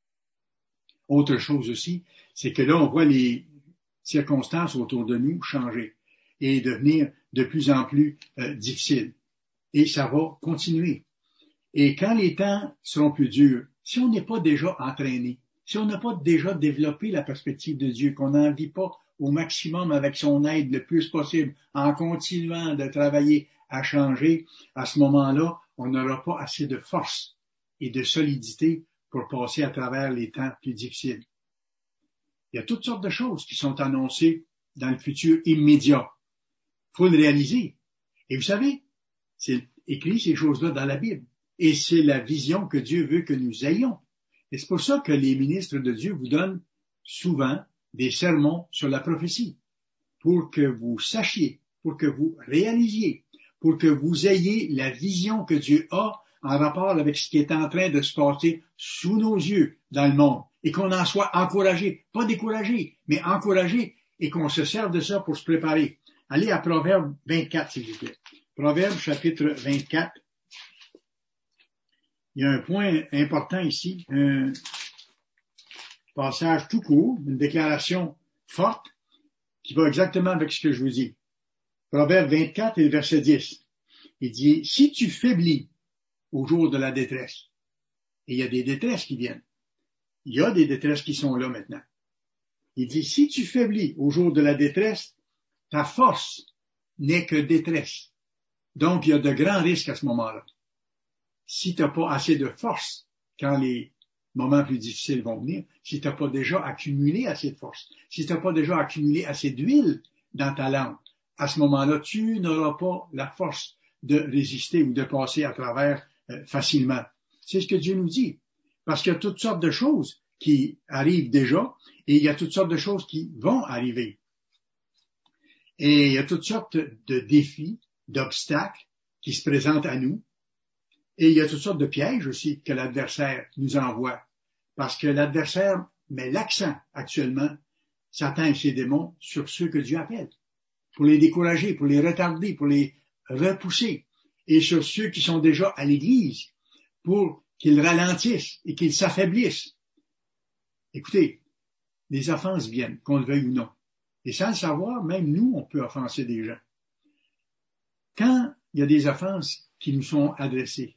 Autre chose aussi, c'est que là, on voit les circonstances autour de nous changer et devenir de plus en plus euh, difficiles. Et ça va continuer. Et quand les temps seront plus durs, si on n'est pas déjà entraîné, si on n'a pas déjà développé la perspective de Dieu, qu'on n'en vit pas au maximum avec son aide le plus possible, en continuant de travailler à changer, à ce moment-là, on n'aura pas assez de force et de solidité pour passer à travers les temps plus difficiles. Il y a toutes sortes de choses qui sont annoncées dans le futur immédiat. Il faut le réaliser. Et vous savez, c'est écrit ces choses-là dans la Bible. Et c'est la vision que Dieu veut que nous ayons. Et c'est pour ça que les ministres de Dieu vous donnent souvent des sermons sur la prophétie, pour que vous sachiez, pour que vous réalisiez, pour que vous ayez la vision que Dieu a en rapport avec ce qui est en train de se passer sous nos yeux dans le monde, et qu'on en soit encouragé, pas découragé, mais encouragé, et qu'on se serve de ça pour se préparer. Allez à Proverbe vingt-quatre, s'il vous plaît. Proverbe chapitre vingt-quatre. Il y a un point important ici, un passage tout court, une déclaration forte qui va exactement avec ce que je vous dis. Proverbe vingt-quatre et verset dix. Il dit, si tu faiblis au jour de la détresse, et il y a des détresses qui viennent, il y a des détresses qui sont là maintenant. Il dit, si tu faiblis au jour de la détresse, ta force n'est que détresse. Donc, il y a de grands risques à ce moment-là. Si tu n'as pas assez de force quand les moments plus difficiles vont venir, si tu n'as pas déjà accumulé assez de force, si tu n'as pas déjà accumulé assez d'huile dans ta langue, à ce moment-là, tu n'auras pas la force de résister ou de passer à travers euh, facilement. C'est ce que Dieu nous dit. Parce qu'il y a toutes sortes de choses qui arrivent déjà et il y a toutes sortes de choses qui vont arriver. Et il y a toutes sortes de défis, d'obstacles qui se présentent à nous. Et il y a toutes sortes de pièges aussi que l'adversaire nous envoie. Parce que l'adversaire met l'accent actuellement, Satan et ses démons, sur ceux que Dieu appelle. Pour les décourager, pour les retarder, pour les repousser. Et sur ceux qui sont déjà à l'Église. pour qu'ils ralentissent et qu'ils s'affaiblissent. Écoutez, les offenses viennent, qu'on le veuille ou non. Et sans le savoir, même nous, on peut offenser des gens. Quand il y a des offenses qui nous sont adressées,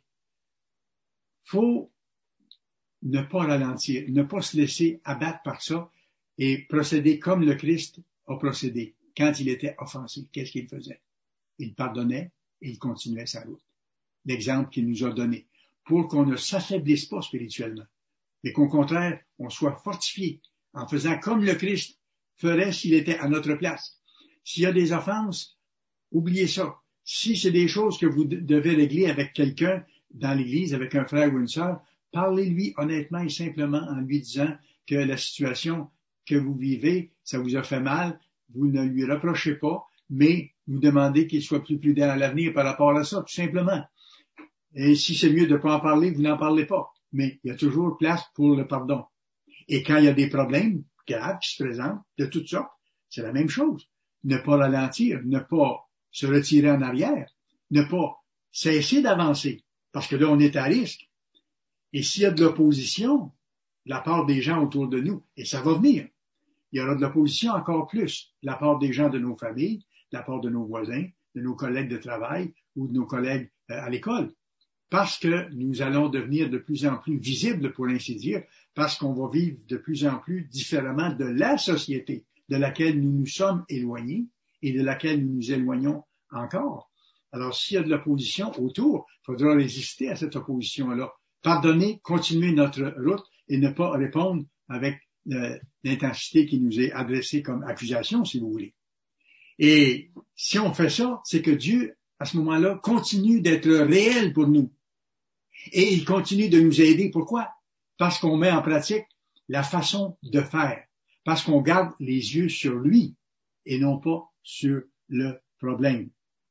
faut ne pas ralentir, ne pas se laisser abattre par ça et procéder comme le Christ a procédé quand il était offensé. Qu'est-ce qu'il faisait? Il pardonnait et il continuait sa route. L'exemple qu'il nous a donné, pour qu'on ne s'affaiblisse pas spirituellement, mais qu'au contraire, on soit fortifié en faisant comme le Christ ferait s'il était à notre place. S'il y a des offenses, oubliez ça. Si c'est des choses que vous devez régler avec quelqu'un dans l'Église, avec un frère ou une sœur, parlez-lui honnêtement et simplement en lui disant que la situation que vous vivez, ça vous a fait mal, vous ne lui reprochez pas, mais vous demandez qu'il soit plus prudent à l'avenir par rapport à ça, tout simplement. Et si c'est mieux de ne pas en parler, vous n'en parlez pas. Mais il y a toujours place pour le pardon. Et quand il y a des problèmes graves qui se présentent, de toutes sortes, c'est la même chose. Ne pas ralentir, ne pas se retirer en arrière, ne pas cesser d'avancer, parce que là, on est à risque. Et s'il y a de l'opposition de la part des gens autour de nous, et ça va venir, il y aura de l'opposition encore plus de la part des gens de nos familles, de la part de nos voisins, de nos collègues de travail ou de nos collègues à l'école. Parce que nous allons devenir de plus en plus visibles, pour ainsi dire, parce qu'on va vivre de plus en plus différemment de la société de laquelle nous nous sommes éloignés et de laquelle nous nous éloignons encore. Alors, s'il y a de l'opposition autour, il faudra résister à cette opposition-là. Pardonner, continuer notre route et ne pas répondre avec euh, l'intensité qui nous est adressée comme accusation, si vous voulez. Et si on fait ça, c'est que Dieu, à ce moment-là, continue d'être réel pour nous. Et il continue de nous aider. Pourquoi? Parce qu'on met en pratique la façon de faire. Parce qu'on garde les yeux sur lui et non pas sur le problème.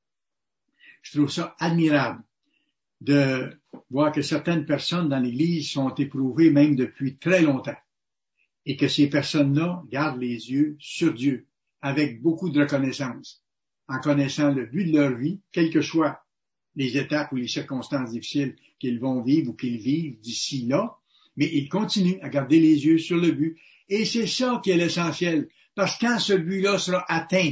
Je trouve ça admirable de voir que certaines personnes dans l'Église sont éprouvées même depuis très longtemps et que ces personnes-là gardent les yeux sur Dieu avec beaucoup de reconnaissance, en connaissant le but de leur vie, quelles que soient les étapes ou les circonstances difficiles qu'ils vont vivre ou qu'ils vivent d'ici là, mais ils continuent à garder les yeux sur le but. Et c'est ça qui est l'essentiel, parce que quand ce but-là sera atteint,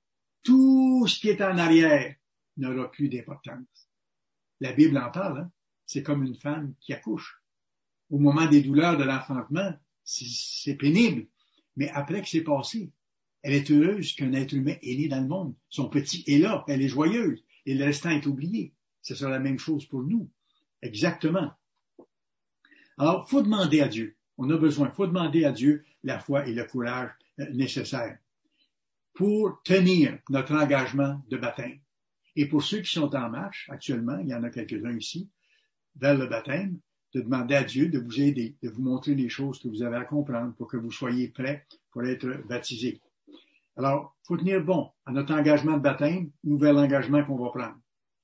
tout ce qui est en arrière n'aura plus d'importance. La Bible en parle, hein? C'est comme une femme qui accouche. Au moment des douleurs de l'enfantement, c'est, c'est pénible, mais après que c'est passé, elle est heureuse qu'un être humain est né dans le monde. Son petit est là, elle est joyeuse, et le restant est oublié. Ce sera la même chose pour nous. Exactement. Alors, il faut demander à Dieu. On a besoin, il faut demander à Dieu la foi et le courage nécessaires pour tenir notre engagement de baptême. Et pour ceux qui sont en marche, actuellement, il y en a quelques-uns ici, vers le baptême, de demander à Dieu de vous aider, de vous montrer les choses que vous avez à comprendre pour que vous soyez prêts pour être baptisés. Alors, il faut tenir bon à notre engagement de baptême ou vers l'engagement qu'on va prendre.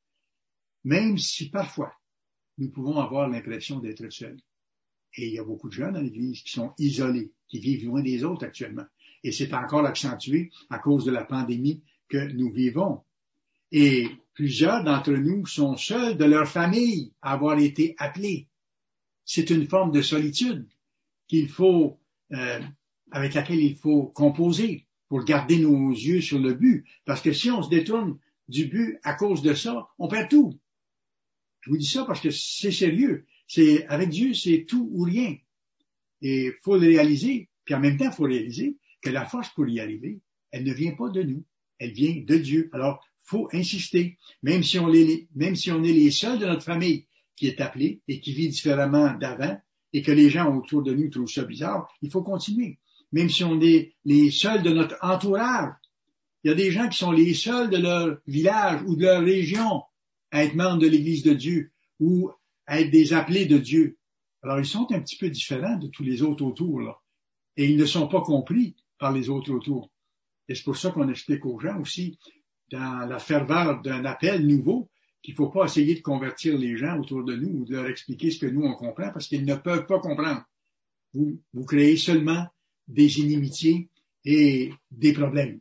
Même si parfois, nous pouvons avoir l'impression d'être seuls. Et il y a beaucoup de jeunes dans l'Église qui sont isolés, qui vivent loin des autres actuellement. Et c'est encore accentué à cause de la pandémie que nous vivons. Et plusieurs d'entre nous sont seuls de leur famille à avoir été appelés. C'est une forme de solitude qu'il faut, euh, avec laquelle il faut composer pour garder nos yeux sur le but. Parce que si on se détourne du but à cause de ça, on perd tout. Je vous dis ça parce que c'est sérieux. C'est, avec Dieu, c'est tout ou rien. Et il faut le réaliser. Puis en même temps, il faut réaliser que la force pour y arriver, elle ne vient pas de nous. Elle vient de Dieu. Alors, faut insister. Même si on est, même si on est les seuls de notre famille qui est appelée et qui vit différemment d'avant et que les gens autour de nous trouvent ça bizarre, il faut continuer. Même si on est les seuls de notre entourage. Il y a des gens qui sont les seuls de leur village ou de leur région à être membres de l'Église de Dieu ou à être des appelés de Dieu. Alors, ils sont un petit peu différents de tous les autres autour, là. Et ils ne sont pas compris par les autres autour. Et c'est pour ça qu'on explique aux gens aussi, dans la ferveur d'un appel nouveau, qu'il ne faut pas essayer de convertir les gens autour de nous ou de leur expliquer ce que nous on comprend parce qu'ils ne peuvent pas comprendre. Vous, vous créez seulement des inimitiés et des problèmes.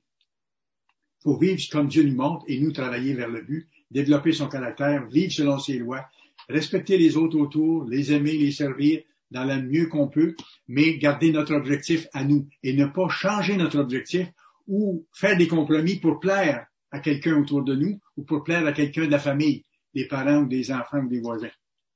Il faut vivre comme Dieu nous montre et nous travailler vers le but, développer son caractère, vivre selon ses lois respecter les autres autour, les aimer, les servir dans le mieux qu'on peut, mais garder notre objectif à nous et ne pas changer notre objectif ou faire des compromis pour plaire à quelqu'un autour de nous ou pour plaire à quelqu'un de la famille, des parents ou des enfants ou des voisins.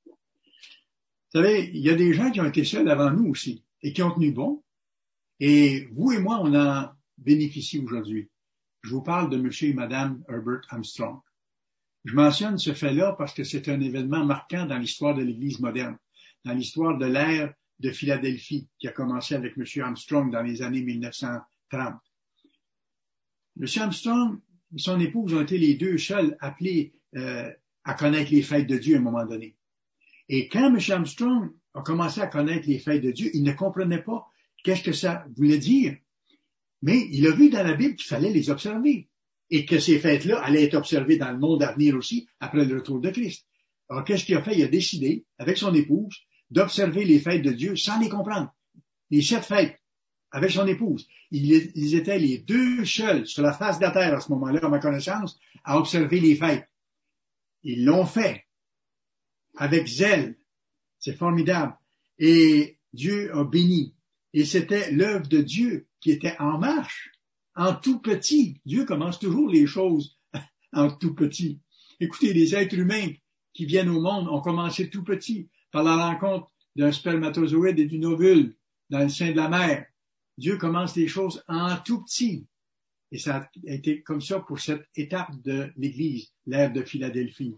Vous savez, il y a des gens qui ont été seuls avant nous aussi et qui ont tenu bon. Et vous et moi, on en bénéficie aujourd'hui. Je vous parle de monsieur et madame Herbert Armstrong. Je mentionne ce fait-là parce que c'est un événement marquant dans l'histoire de l'Église moderne, dans l'histoire de l'ère de Philadelphie qui a commencé avec monsieur Armstrong dans les années mille neuf cent trente. monsieur Armstrong et son épouse ont été les deux seuls appelés euh, à connaître les fêtes de Dieu à un moment donné. Et quand monsieur Armstrong a commencé à connaître les fêtes de Dieu, il ne comprenait pas qu'est-ce que ça voulait dire. Mais il a vu dans la Bible qu'il fallait les observer et que ces fêtes-là allaient être observées dans le monde à venir aussi après le retour de Christ. Alors, qu'est-ce qu'il a fait? Il a décidé, avec son épouse, d'observer les fêtes de Dieu sans les comprendre. Les sept fêtes, avec son épouse. Ils, ils étaient les deux seuls sur la face de la terre à ce moment-là, à ma connaissance, à observer les fêtes. Ils l'ont fait avec zèle. C'est formidable. Et Dieu a béni. Et c'était l'œuvre de Dieu qui était en marche, en tout petit. Dieu commence toujours les choses en tout petit. Écoutez, les êtres humains qui viennent au monde ont commencé tout petit, par la rencontre d'un spermatozoïde et d'une ovule dans le sein de la mère. Dieu commence les choses en tout petit. Et ça a été comme ça pour cette étape de l'Église, l'ère de Philadelphie.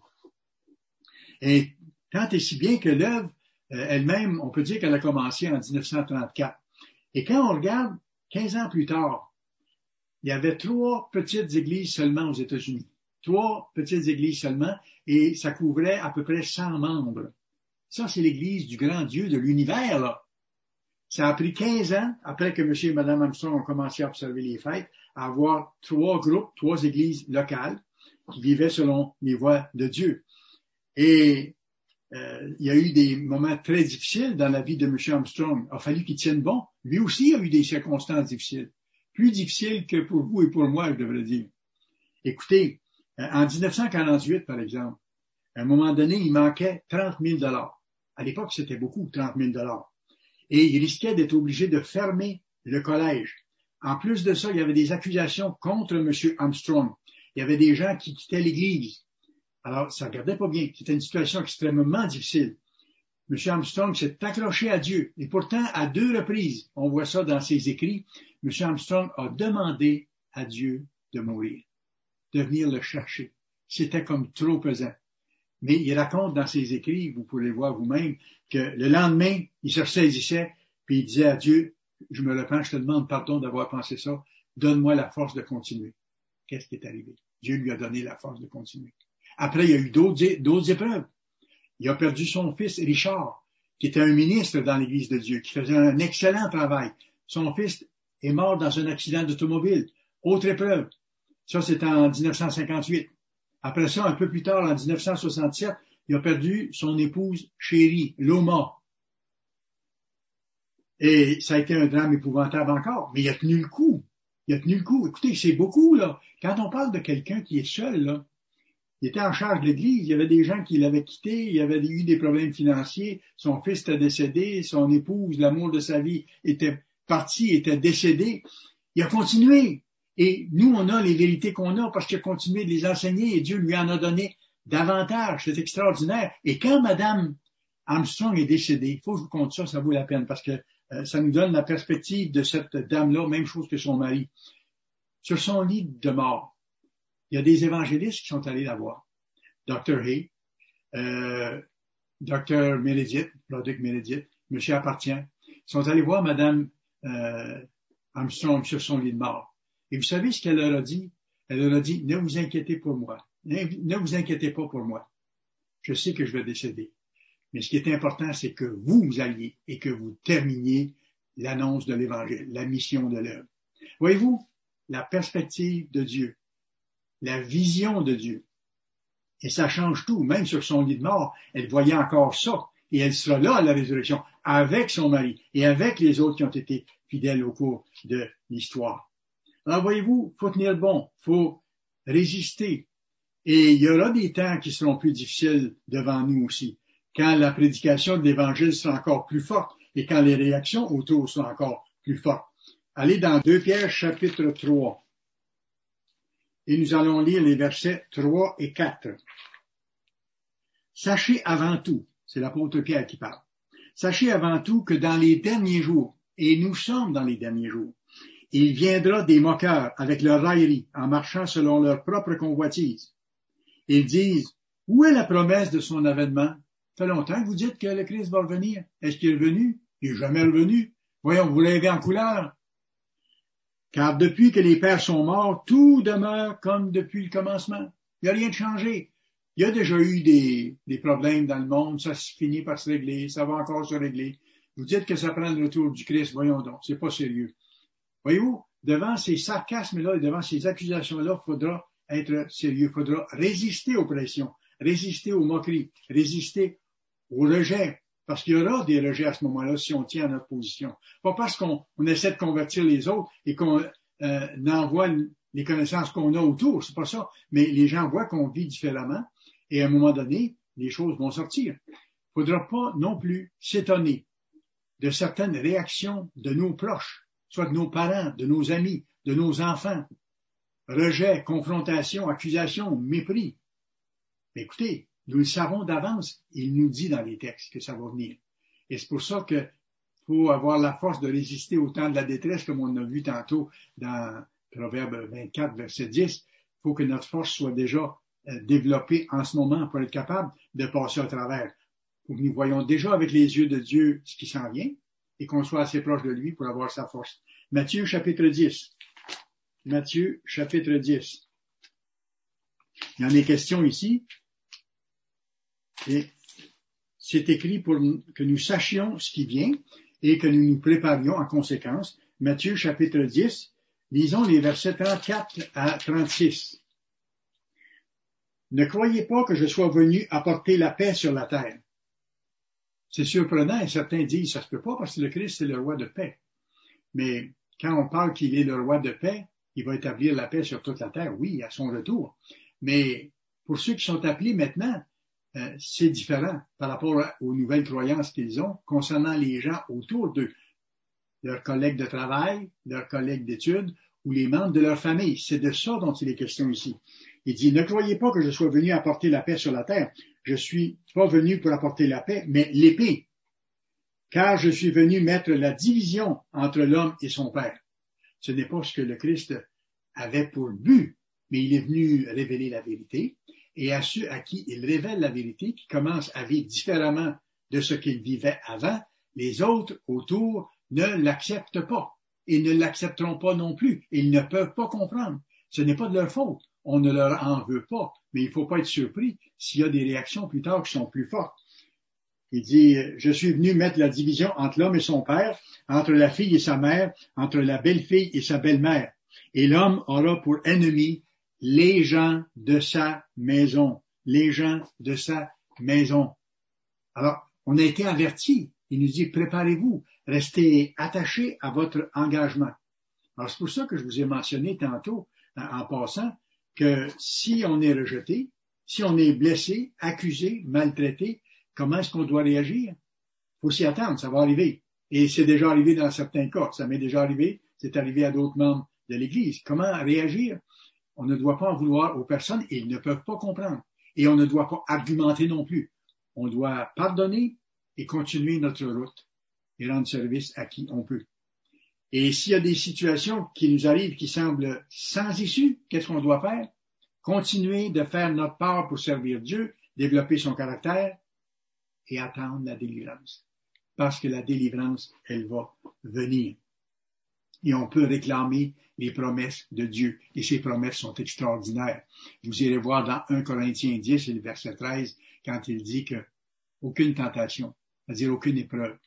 Et tant et si bien que l'œuvre euh, elle-même, on peut dire qu'elle a commencé en dix-neuf cent trente-quatre. Et quand on regarde, quinze ans plus tard, il y avait trois petites églises seulement aux États-Unis. Trois petites églises seulement, et ça couvrait à peu près cent membres. Ça, c'est l'église du grand Dieu de l'univers, là. Ça a pris quinze ans, après que M. et Mme Armstrong ont commencé à observer les fêtes, à avoir trois groupes, trois églises locales qui vivaient selon les voies de Dieu. Et euh, il y a eu des moments très difficiles dans la vie de M. Armstrong. Il a fallu qu'il tienne bon. Lui aussi a eu des circonstances difficiles. Plus difficiles que pour vous et pour moi, je devrais dire. Écoutez, en dix-neuf cent quarante-huit, par exemple, à un moment donné, il manquait trente mille dollars. À l'époque, c'était beaucoup, trente mille dollars. Et il risquait d'être obligé de fermer le collège. En plus de ça, il y avait des accusations contre M. Armstrong. Il y avait des gens qui quittaient l'Église. Alors, ça ne regardait pas bien. C'était une situation extrêmement difficile. M. Armstrong s'est accroché à Dieu. Et pourtant, à deux reprises, on voit ça dans ses écrits, M. Armstrong a demandé à Dieu de mourir, de venir le chercher. C'était comme trop pesant. Mais il raconte dans ses écrits, vous pouvez le voir vous-même, que le lendemain, il se ressaisissait, puis il disait à Dieu, je me repens, je te demande pardon d'avoir pensé ça, donne-moi la force de continuer. Qu'est-ce qui est arrivé? Dieu lui a donné la force de continuer. Après, il y a eu d'autres, d'autres épreuves. Il a perdu son fils Richard, qui était un ministre dans l'Église de Dieu, qui faisait un excellent travail. Son fils est mort dans un accident d'automobile. Autre épreuve. Ça, c'était en dix-neuf cent cinquante-huit. Après ça, un peu plus tard, en dix-neuf cent soixante-sept, il a perdu son épouse chérie, Loma. Et ça a été un drame épouvantable encore, mais il a tenu le coup. Il a tenu le coup. Écoutez, c'est beaucoup, là. Quand on parle de quelqu'un qui est seul, là, il était en charge de l'Église, il y avait des gens qui l'avaient quitté, il y avait eu des problèmes financiers, son fils était décédé, son épouse, l'amour de sa vie, était parti, était décédé. Il a continué. Et nous, on a les vérités qu'on a parce qu'il a continué de les enseigner et Dieu lui en a donné davantage. C'est extraordinaire. Et quand Mme Armstrong est décédée, il faut que je vous conte ça, ça vaut la peine parce que euh, ça nous donne la perspective de cette dame-là, même chose que son mari. Sur son lit de mort, il y a des évangélistes qui sont allés la voir. docteur Hay, euh, docteur Meredith, Roderick Meredith, Monsieur Appartient, sont allés voir Mme euh, Armstrong sur son lit de mort. Et vous savez ce qu'elle leur a dit? Elle leur a dit, ne vous inquiétez pour moi. Ne, ne vous inquiétez pas pour moi. Je sais que je vais décéder. Mais ce qui est important, c'est que vous alliez et que vous terminiez l'annonce de l'Évangile, la mission de l'œuvre. Voyez-vous, la perspective de Dieu, la vision de Dieu. Et ça change tout. Même sur son lit de mort, elle voyait encore ça. Et elle sera là à la résurrection, avec son mari et avec les autres qui ont été fidèles au cours de l'histoire. Alors, voyez-vous, faut tenir bon, faut résister. Et il y aura des temps qui seront plus difficiles devant nous aussi, quand la prédication de l'Évangile sera encore plus forte et quand les réactions autour seront encore plus fortes. Allez dans deux Pierre chapitre trois. Et nous allons lire les versets trois et quatre. Sachez avant tout, c'est l'apôtre Pierre qui parle, sachez avant tout que dans les derniers jours, et nous sommes dans les derniers jours, il viendra des moqueurs avec leur raillerie, en marchant selon leur propre convoitise. Ils disent, où est la promesse de son avènement? Ça fait longtemps que vous dites que le Christ va revenir. Est-ce qu'il est revenu? Il n'est jamais revenu. Voyons, vous l'avez en couleur. Car depuis que les pères sont morts, tout demeure comme depuis le commencement. Il n'y a rien de changé. Il y a déjà eu des, des problèmes dans le monde, ça se finit par se régler, ça va encore se régler. Vous dites que ça prend le retour du Christ, voyons donc, c'est pas sérieux. Voyez-vous, devant ces sarcasmes-là et devant ces accusations-là, il faudra être sérieux, il faudra résister aux pressions, résister aux moqueries, résister au rejet, parce qu'il y aura des rejets à ce moment-là si on tient à notre position. Pas parce qu'on on essaie de convertir les autres et qu'on euh, envoie les connaissances qu'on a autour, c'est pas ça, mais les gens voient qu'on vit différemment et à un moment donné, les choses vont sortir. Il ne faudra pas non plus s'étonner de certaines réactions de nos proches, soit de nos parents, de nos amis, de nos enfants. Rejet, confrontation, accusation, mépris. Mais écoutez, nous le savons d'avance, il nous dit dans les textes que ça va venir. Et c'est pour ça qu'il faut avoir la force de résister au temps de la détresse, comme on a vu tantôt dans Proverbe vingt-quatre, verset dix. Il faut que notre force soit déjà euh, développée en ce moment pour être capable de passer à travers. Pour que nous voyons déjà avec les yeux de Dieu ce qui s'en vient et qu'on soit assez proche de lui pour avoir sa force. Matthieu chapitre dix. Matthieu chapitre dix. Il y en a question ici. Et c'est écrit pour que nous sachions ce qui vient et que nous nous préparions en conséquence. Matthieu chapitre dix, lisons les versets trente-quatre à trente-six. Ne croyez pas que je sois venu apporter la paix sur la terre. C'est surprenant et certains disent ça se peut pas parce que le Christ c'est le roi de paix. Mais quand on parle qu'il est le roi de paix, il va établir la paix sur toute la terre, oui, à son retour. Mais pour ceux qui sont appelés maintenant, euh, c'est différent par rapport aux nouvelles croyances qu'ils ont concernant les gens autour d'eux, leurs collègues de travail, leurs collègues d'études ou les membres de leur famille. C'est de ça dont il est question ici. Il dit, ne croyez pas que je sois venu apporter la paix sur la terre. Je suis pas venu pour apporter la paix, mais l'épée. Car je suis venu mettre la division entre l'homme et son père. Ce n'est pas ce que le Christ avait pour but, mais il est venu révéler la vérité. Et à ceux à qui il révèle la vérité, qui commencent à vivre différemment de ce qu'ils vivaient avant, les autres autour ne l'acceptent pas et ne l'accepteront pas non plus. Ils ne peuvent pas comprendre. Ce n'est pas de leur faute. On ne leur en veut pas, mais il ne faut pas être surpris s'il y a des réactions plus tard qui sont plus fortes. Il dit, je suis venu mettre la division entre l'homme et son père, entre la fille et sa mère, entre la belle-fille et sa belle-mère. Et l'homme aura pour ennemi les gens de sa maison. Les gens de sa maison. Alors, on a été avertis. Il nous dit, préparez-vous, restez attachés à votre engagement. Alors, c'est pour ça que je vous ai mentionné tantôt, en passant, que si on est rejeté, si on est blessé, accusé, maltraité, comment est-ce qu'on doit réagir? Il faut s'y attendre, ça va arriver. Et c'est déjà arrivé dans certains cas. Ça m'est déjà arrivé, c'est arrivé à d'autres membres de l'Église. Comment réagir? On ne doit pas en vouloir aux personnes et ils ne peuvent pas comprendre. Et on ne doit pas argumenter non plus. On doit pardonner et continuer notre route et rendre service à qui on peut. Et s'il y a des situations qui nous arrivent qui semblent sans issue, qu'est-ce qu'on doit faire? Continuer de faire notre part pour servir Dieu, développer son caractère et attendre la délivrance. Parce que la délivrance, elle va venir. Et on peut réclamer les promesses de Dieu. Et ces promesses sont extraordinaires. Vous irez voir dans un Corinthiens dix, le verset treize, quand il dit que aucune tentation, c'est-à-dire aucune épreuve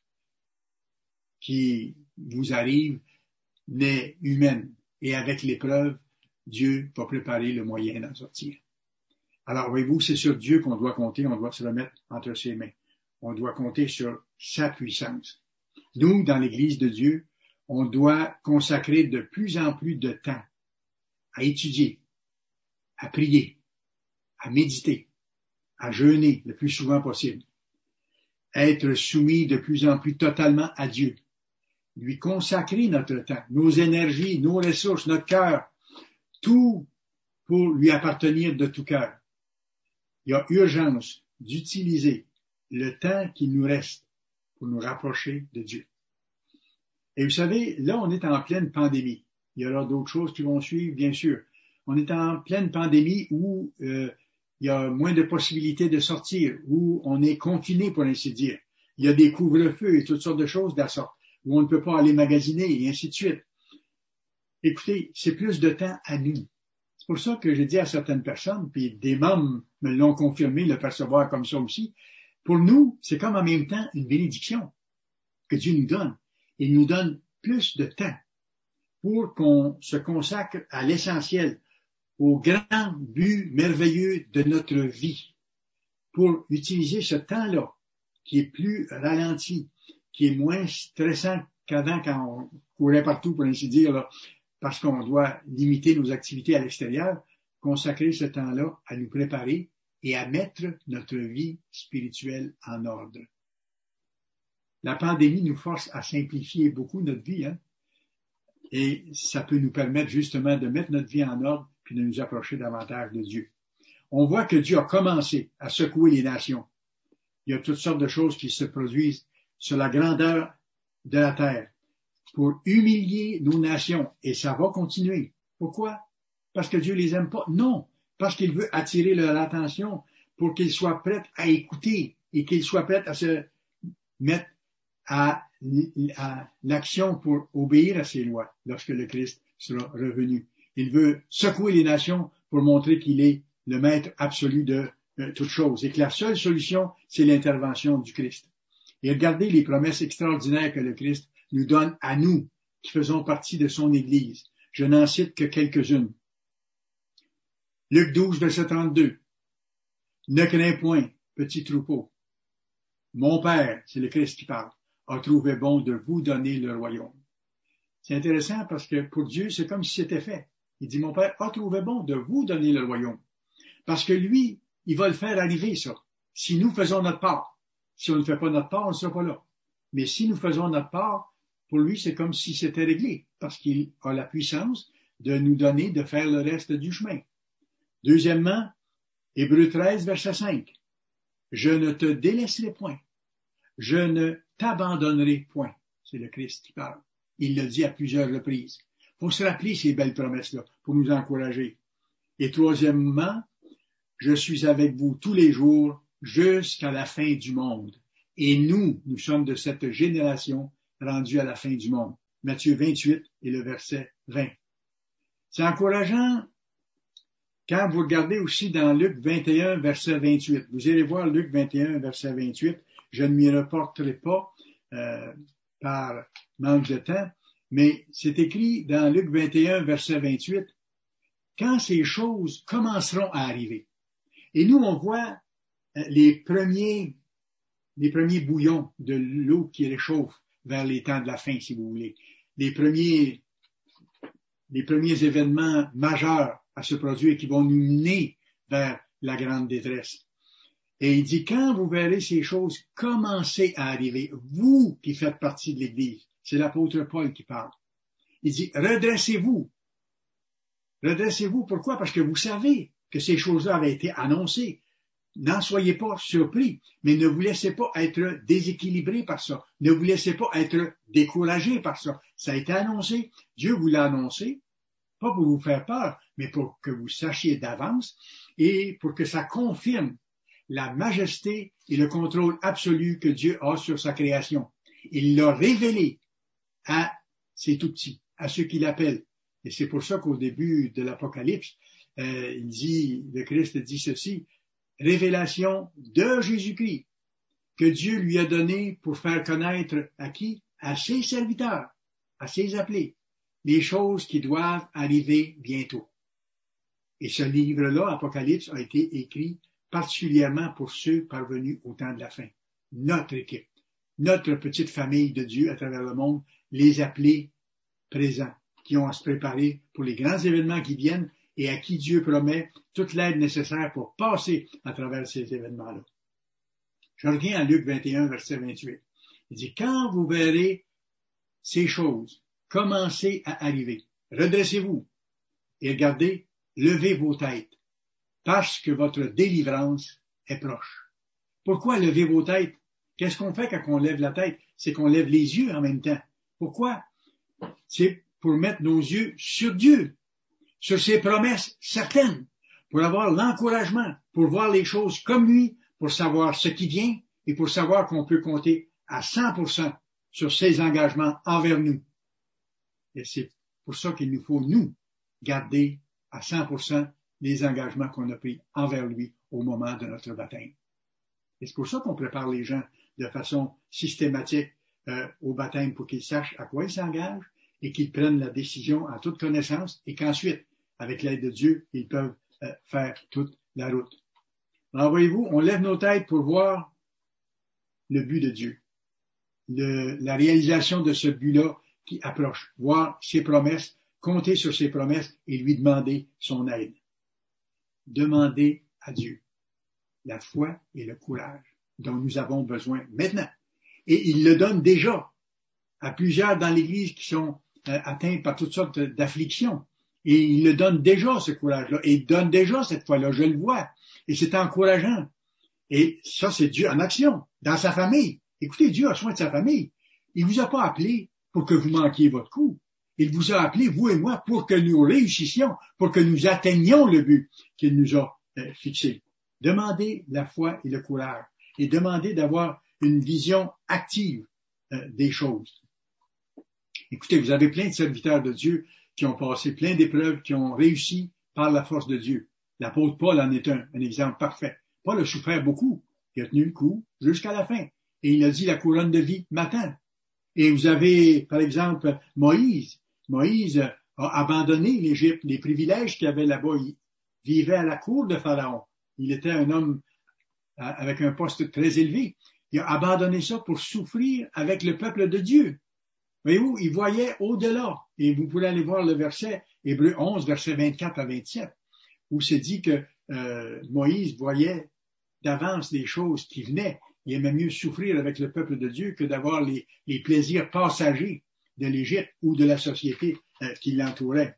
qui vous arrive n'est humaine. Et avec l'épreuve, Dieu va préparer le moyen d'en sortir. Alors, voyez-vous, c'est sur Dieu qu'on doit compter, on doit se remettre entre ses mains. On doit compter sur sa puissance. Nous, dans l'Église de Dieu, on doit consacrer de plus en plus de temps à étudier, à prier, à méditer, à jeûner le plus souvent possible, être soumis de plus en plus totalement à Dieu, lui consacrer notre temps, nos énergies, nos ressources, notre cœur, tout pour lui appartenir de tout cœur. Il y a urgence d'utiliser le temps qu'il nous reste pour nous rapprocher de Dieu. Et vous savez, là, on est en pleine pandémie. Il y aura d'autres choses qui vont suivre, bien sûr. On est en pleine pandémie où euh, il y a moins de possibilités de sortir, où on est confiné, pour ainsi dire. Il y a des couvre-feux et toutes sortes de choses de la sorte, où on ne peut pas aller magasiner et ainsi de suite. Écoutez, c'est plus de temps à nous. C'est pour ça que j'ai dit à certaines personnes, puis des membres me l'ont confirmé, le percevoir comme ça aussi, pour nous, c'est comme en même temps une bénédiction que Dieu nous donne. Il nous donne plus de temps pour qu'on se consacre à l'essentiel, au grand but merveilleux de notre vie, pour utiliser ce temps-là, qui est plus ralenti, qui est moins stressant qu'avant quand on courait partout, pour ainsi dire, là, parce qu'on doit limiter nos activités à l'extérieur, consacrer ce temps-là à nous préparer et à mettre notre vie spirituelle en ordre. La pandémie nous force à simplifier beaucoup notre vie, hein? Et ça peut nous permettre justement de mettre notre vie en ordre puis de nous approcher davantage de Dieu. On voit que Dieu a commencé à secouer les nations. Il y a toutes sortes de choses qui se produisent sur la grandeur de la terre pour humilier nos nations et ça va continuer. Pourquoi? Parce que Dieu les aime pas? Non, parce qu'il veut attirer leur attention pour qu'ils soient prêts à écouter et qu'ils soient prêts à se mettre à, à l'action pour obéir à ses lois lorsque le Christ sera revenu. Il veut secouer les nations pour montrer qu'il est le maître absolu de euh, toutes choses et que la seule solution, c'est l'intervention du Christ. Et regardez les promesses extraordinaires que le Christ nous donne à nous, qui faisons partie de son Église. Je n'en cite que quelques-unes. Luc douze, verset trente-deux. Ne crains point, petit troupeau. Mon Père, c'est le Christ qui parle, a trouvé bon de vous donner le royaume. C'est intéressant parce que pour Dieu, c'est comme si c'était fait. Il dit, mon Père a trouvé bon de vous donner le royaume. Parce que lui, il va le faire arriver, ça. Si nous faisons notre part. Si on ne fait pas notre part, on ne sera pas là. Mais si nous faisons notre part, pour lui, c'est comme si c'était réglé. Parce qu'il a la puissance de nous donner de faire le reste du chemin. Deuxièmement, Hébreux treize, verset cinq. Je ne te délaisserai point. Je ne t'abandonnerai point. C'est le Christ qui parle. Il l'a dit à plusieurs reprises. Il faut se rappeler ces belles promesses-là pour nous encourager. Et troisièmement, je suis avec vous tous les jours jusqu'à la fin du monde. Et nous, nous sommes de cette génération rendue à la fin du monde. Matthieu vingt-huit et le verset vingt. C'est encourageant quand vous regardez aussi dans Luc vingt et un, verset vingt-huit. Vous irez voir Luc vingt et un, verset vingt-huit. Je ne m'y reporterai pas euh, par manque de temps, mais c'est écrit dans Luc vingt et un, verset vingt-huit, quand ces choses commenceront à arriver. Et nous, on voit les premiers, les premiers bouillons de l'eau qui réchauffe vers les temps de la fin, si vous voulez. Les premiers, les premiers événements majeurs à se produire qui vont nous mener vers la grande détresse. Et il dit, quand vous verrez ces choses commencer à arriver, vous qui faites partie de l'Église, c'est l'apôtre Paul qui parle. Il dit, redressez-vous. Redressez-vous. Pourquoi? Parce que vous savez que ces choses-là avaient été annoncées. N'en soyez pas surpris, mais ne vous laissez pas être déséquilibré par ça. Ne vous laissez pas être découragé par ça. Ça a été annoncé. Dieu vous l'a annoncé, pas pour vous faire peur, mais pour que vous sachiez d'avance et pour que ça confirme la majesté et le contrôle absolu que Dieu a sur sa création. Il l'a révélé à ses tout-petits, à ceux qu'il appelle. Et c'est pour ça qu'au début de l'Apocalypse, euh, il dit, le Christ dit ceci, révélation de Jésus-Christ, que Dieu lui a donné pour faire connaître à qui? À ses serviteurs, à ses appelés, les choses qui doivent arriver bientôt. Et ce livre-là, Apocalypse, a été écrit particulièrement pour ceux parvenus au temps de la fin. Notre équipe, notre petite famille de Dieu à travers le monde, les appelés présents, qui ont à se préparer pour les grands événements qui viennent et à qui Dieu promet toute l'aide nécessaire pour passer à travers ces événements-là. Je reviens à Luc vingt et un, verset vingt-huit. Il dit, quand vous verrez ces choses commencer à arriver, redressez-vous et regardez, levez vos têtes, parce que votre délivrance est proche. Pourquoi lever vos têtes? Qu'est-ce qu'on fait quand on lève la tête? C'est qu'on lève les yeux en même temps. Pourquoi? C'est pour mettre nos yeux sur Dieu, sur ses promesses certaines, pour avoir l'encouragement, pour voir les choses comme lui, pour savoir ce qui vient et pour savoir qu'on peut compter à cent pour cent sur ses engagements envers nous. Et c'est pour ça qu'il nous faut, nous, garder à cent pour cent les engagements qu'on a pris envers lui au moment de notre baptême. Et c'est pour ça qu'on prépare les gens de façon systématique euh, au baptême pour qu'ils sachent à quoi ils s'engagent et qu'ils prennent la décision en toute connaissance et qu'ensuite, avec l'aide de Dieu, ils peuvent euh, faire toute la route. Alors voyez-vous, on lève nos têtes pour voir le but de Dieu, le, la réalisation de ce but-là qui approche, voir ses promesses, compter sur ses promesses et lui demander son aide. Demander à Dieu la foi et le courage dont nous avons besoin maintenant. Et il le donne déjà à plusieurs dans l'Église qui sont euh, atteints par toutes sortes d'afflictions. Et il le donne déjà, ce courage-là. Et il donne déjà cette foi-là, je le vois. Et c'est encourageant. Et ça, c'est Dieu en action, dans sa famille. Écoutez, Dieu a soin de sa famille. Il vous a pas appelé pour que vous manquiez votre coup. Il vous a appelé, vous et moi, pour que nous réussissions, pour que nous atteignions le but qu'il nous a euh, fixé. Demandez la foi et le courage. Et demandez d'avoir une vision active euh, des choses. Écoutez, vous avez plein de serviteurs de Dieu qui ont passé plein d'épreuves, qui ont réussi par la force de Dieu. L'apôtre Paul en est un, un exemple parfait. Paul a souffert beaucoup. Il a tenu le coup jusqu'à la fin. Et il a dit la couronne de vie m'attend. Et vous avez, par exemple, Moïse. Moïse a abandonné l'Égypte, les privilèges qu'il avait là-bas. Il vivait à la cour de Pharaon. Il était un homme avec un poste très élevé. Il a abandonné ça pour souffrir avec le peuple de Dieu. Voyez-vous, il voyait au-delà. Et vous pouvez aller voir le verset, Hébreux onze, verset vingt-quatre à vingt-sept, où c'est dit que euh, Moïse voyait d'avance les choses qui venaient. Il aimait mieux souffrir avec le peuple de Dieu que d'avoir les, les plaisirs passagers de l'Égypte ou de la société euh, qui l'entourait.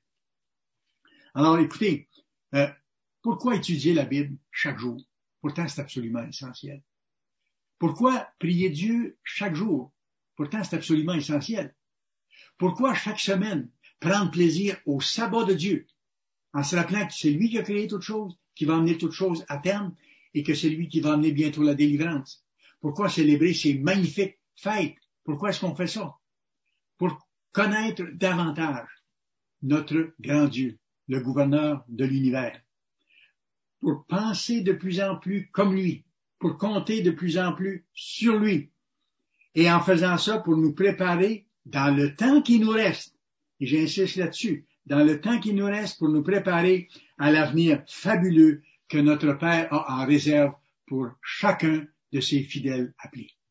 Alors écoutez, euh, pourquoi étudier la Bible chaque jour? Pourtant, c'est absolument essentiel. Pourquoi prier Dieu chaque jour? Pourtant, c'est absolument essentiel. Pourquoi chaque semaine prendre plaisir au sabbat de Dieu en se rappelant que c'est lui qui a créé toutes choses, qui va emmener toutes choses à terme et que c'est lui qui va emmener bientôt la délivrance? Pourquoi célébrer ces magnifiques fêtes? Pourquoi est-ce qu'on fait ça? Pour connaître davantage notre grand Dieu, le gouverneur de l'univers. Pour penser de plus en plus comme lui, pour compter de plus en plus sur lui. Et en faisant ça, pour nous préparer dans le temps qui nous reste, et j'insiste là-dessus, dans le temps qui nous reste pour nous préparer à l'avenir fabuleux que notre Père a en réserve pour chacun de ses fidèles appelés.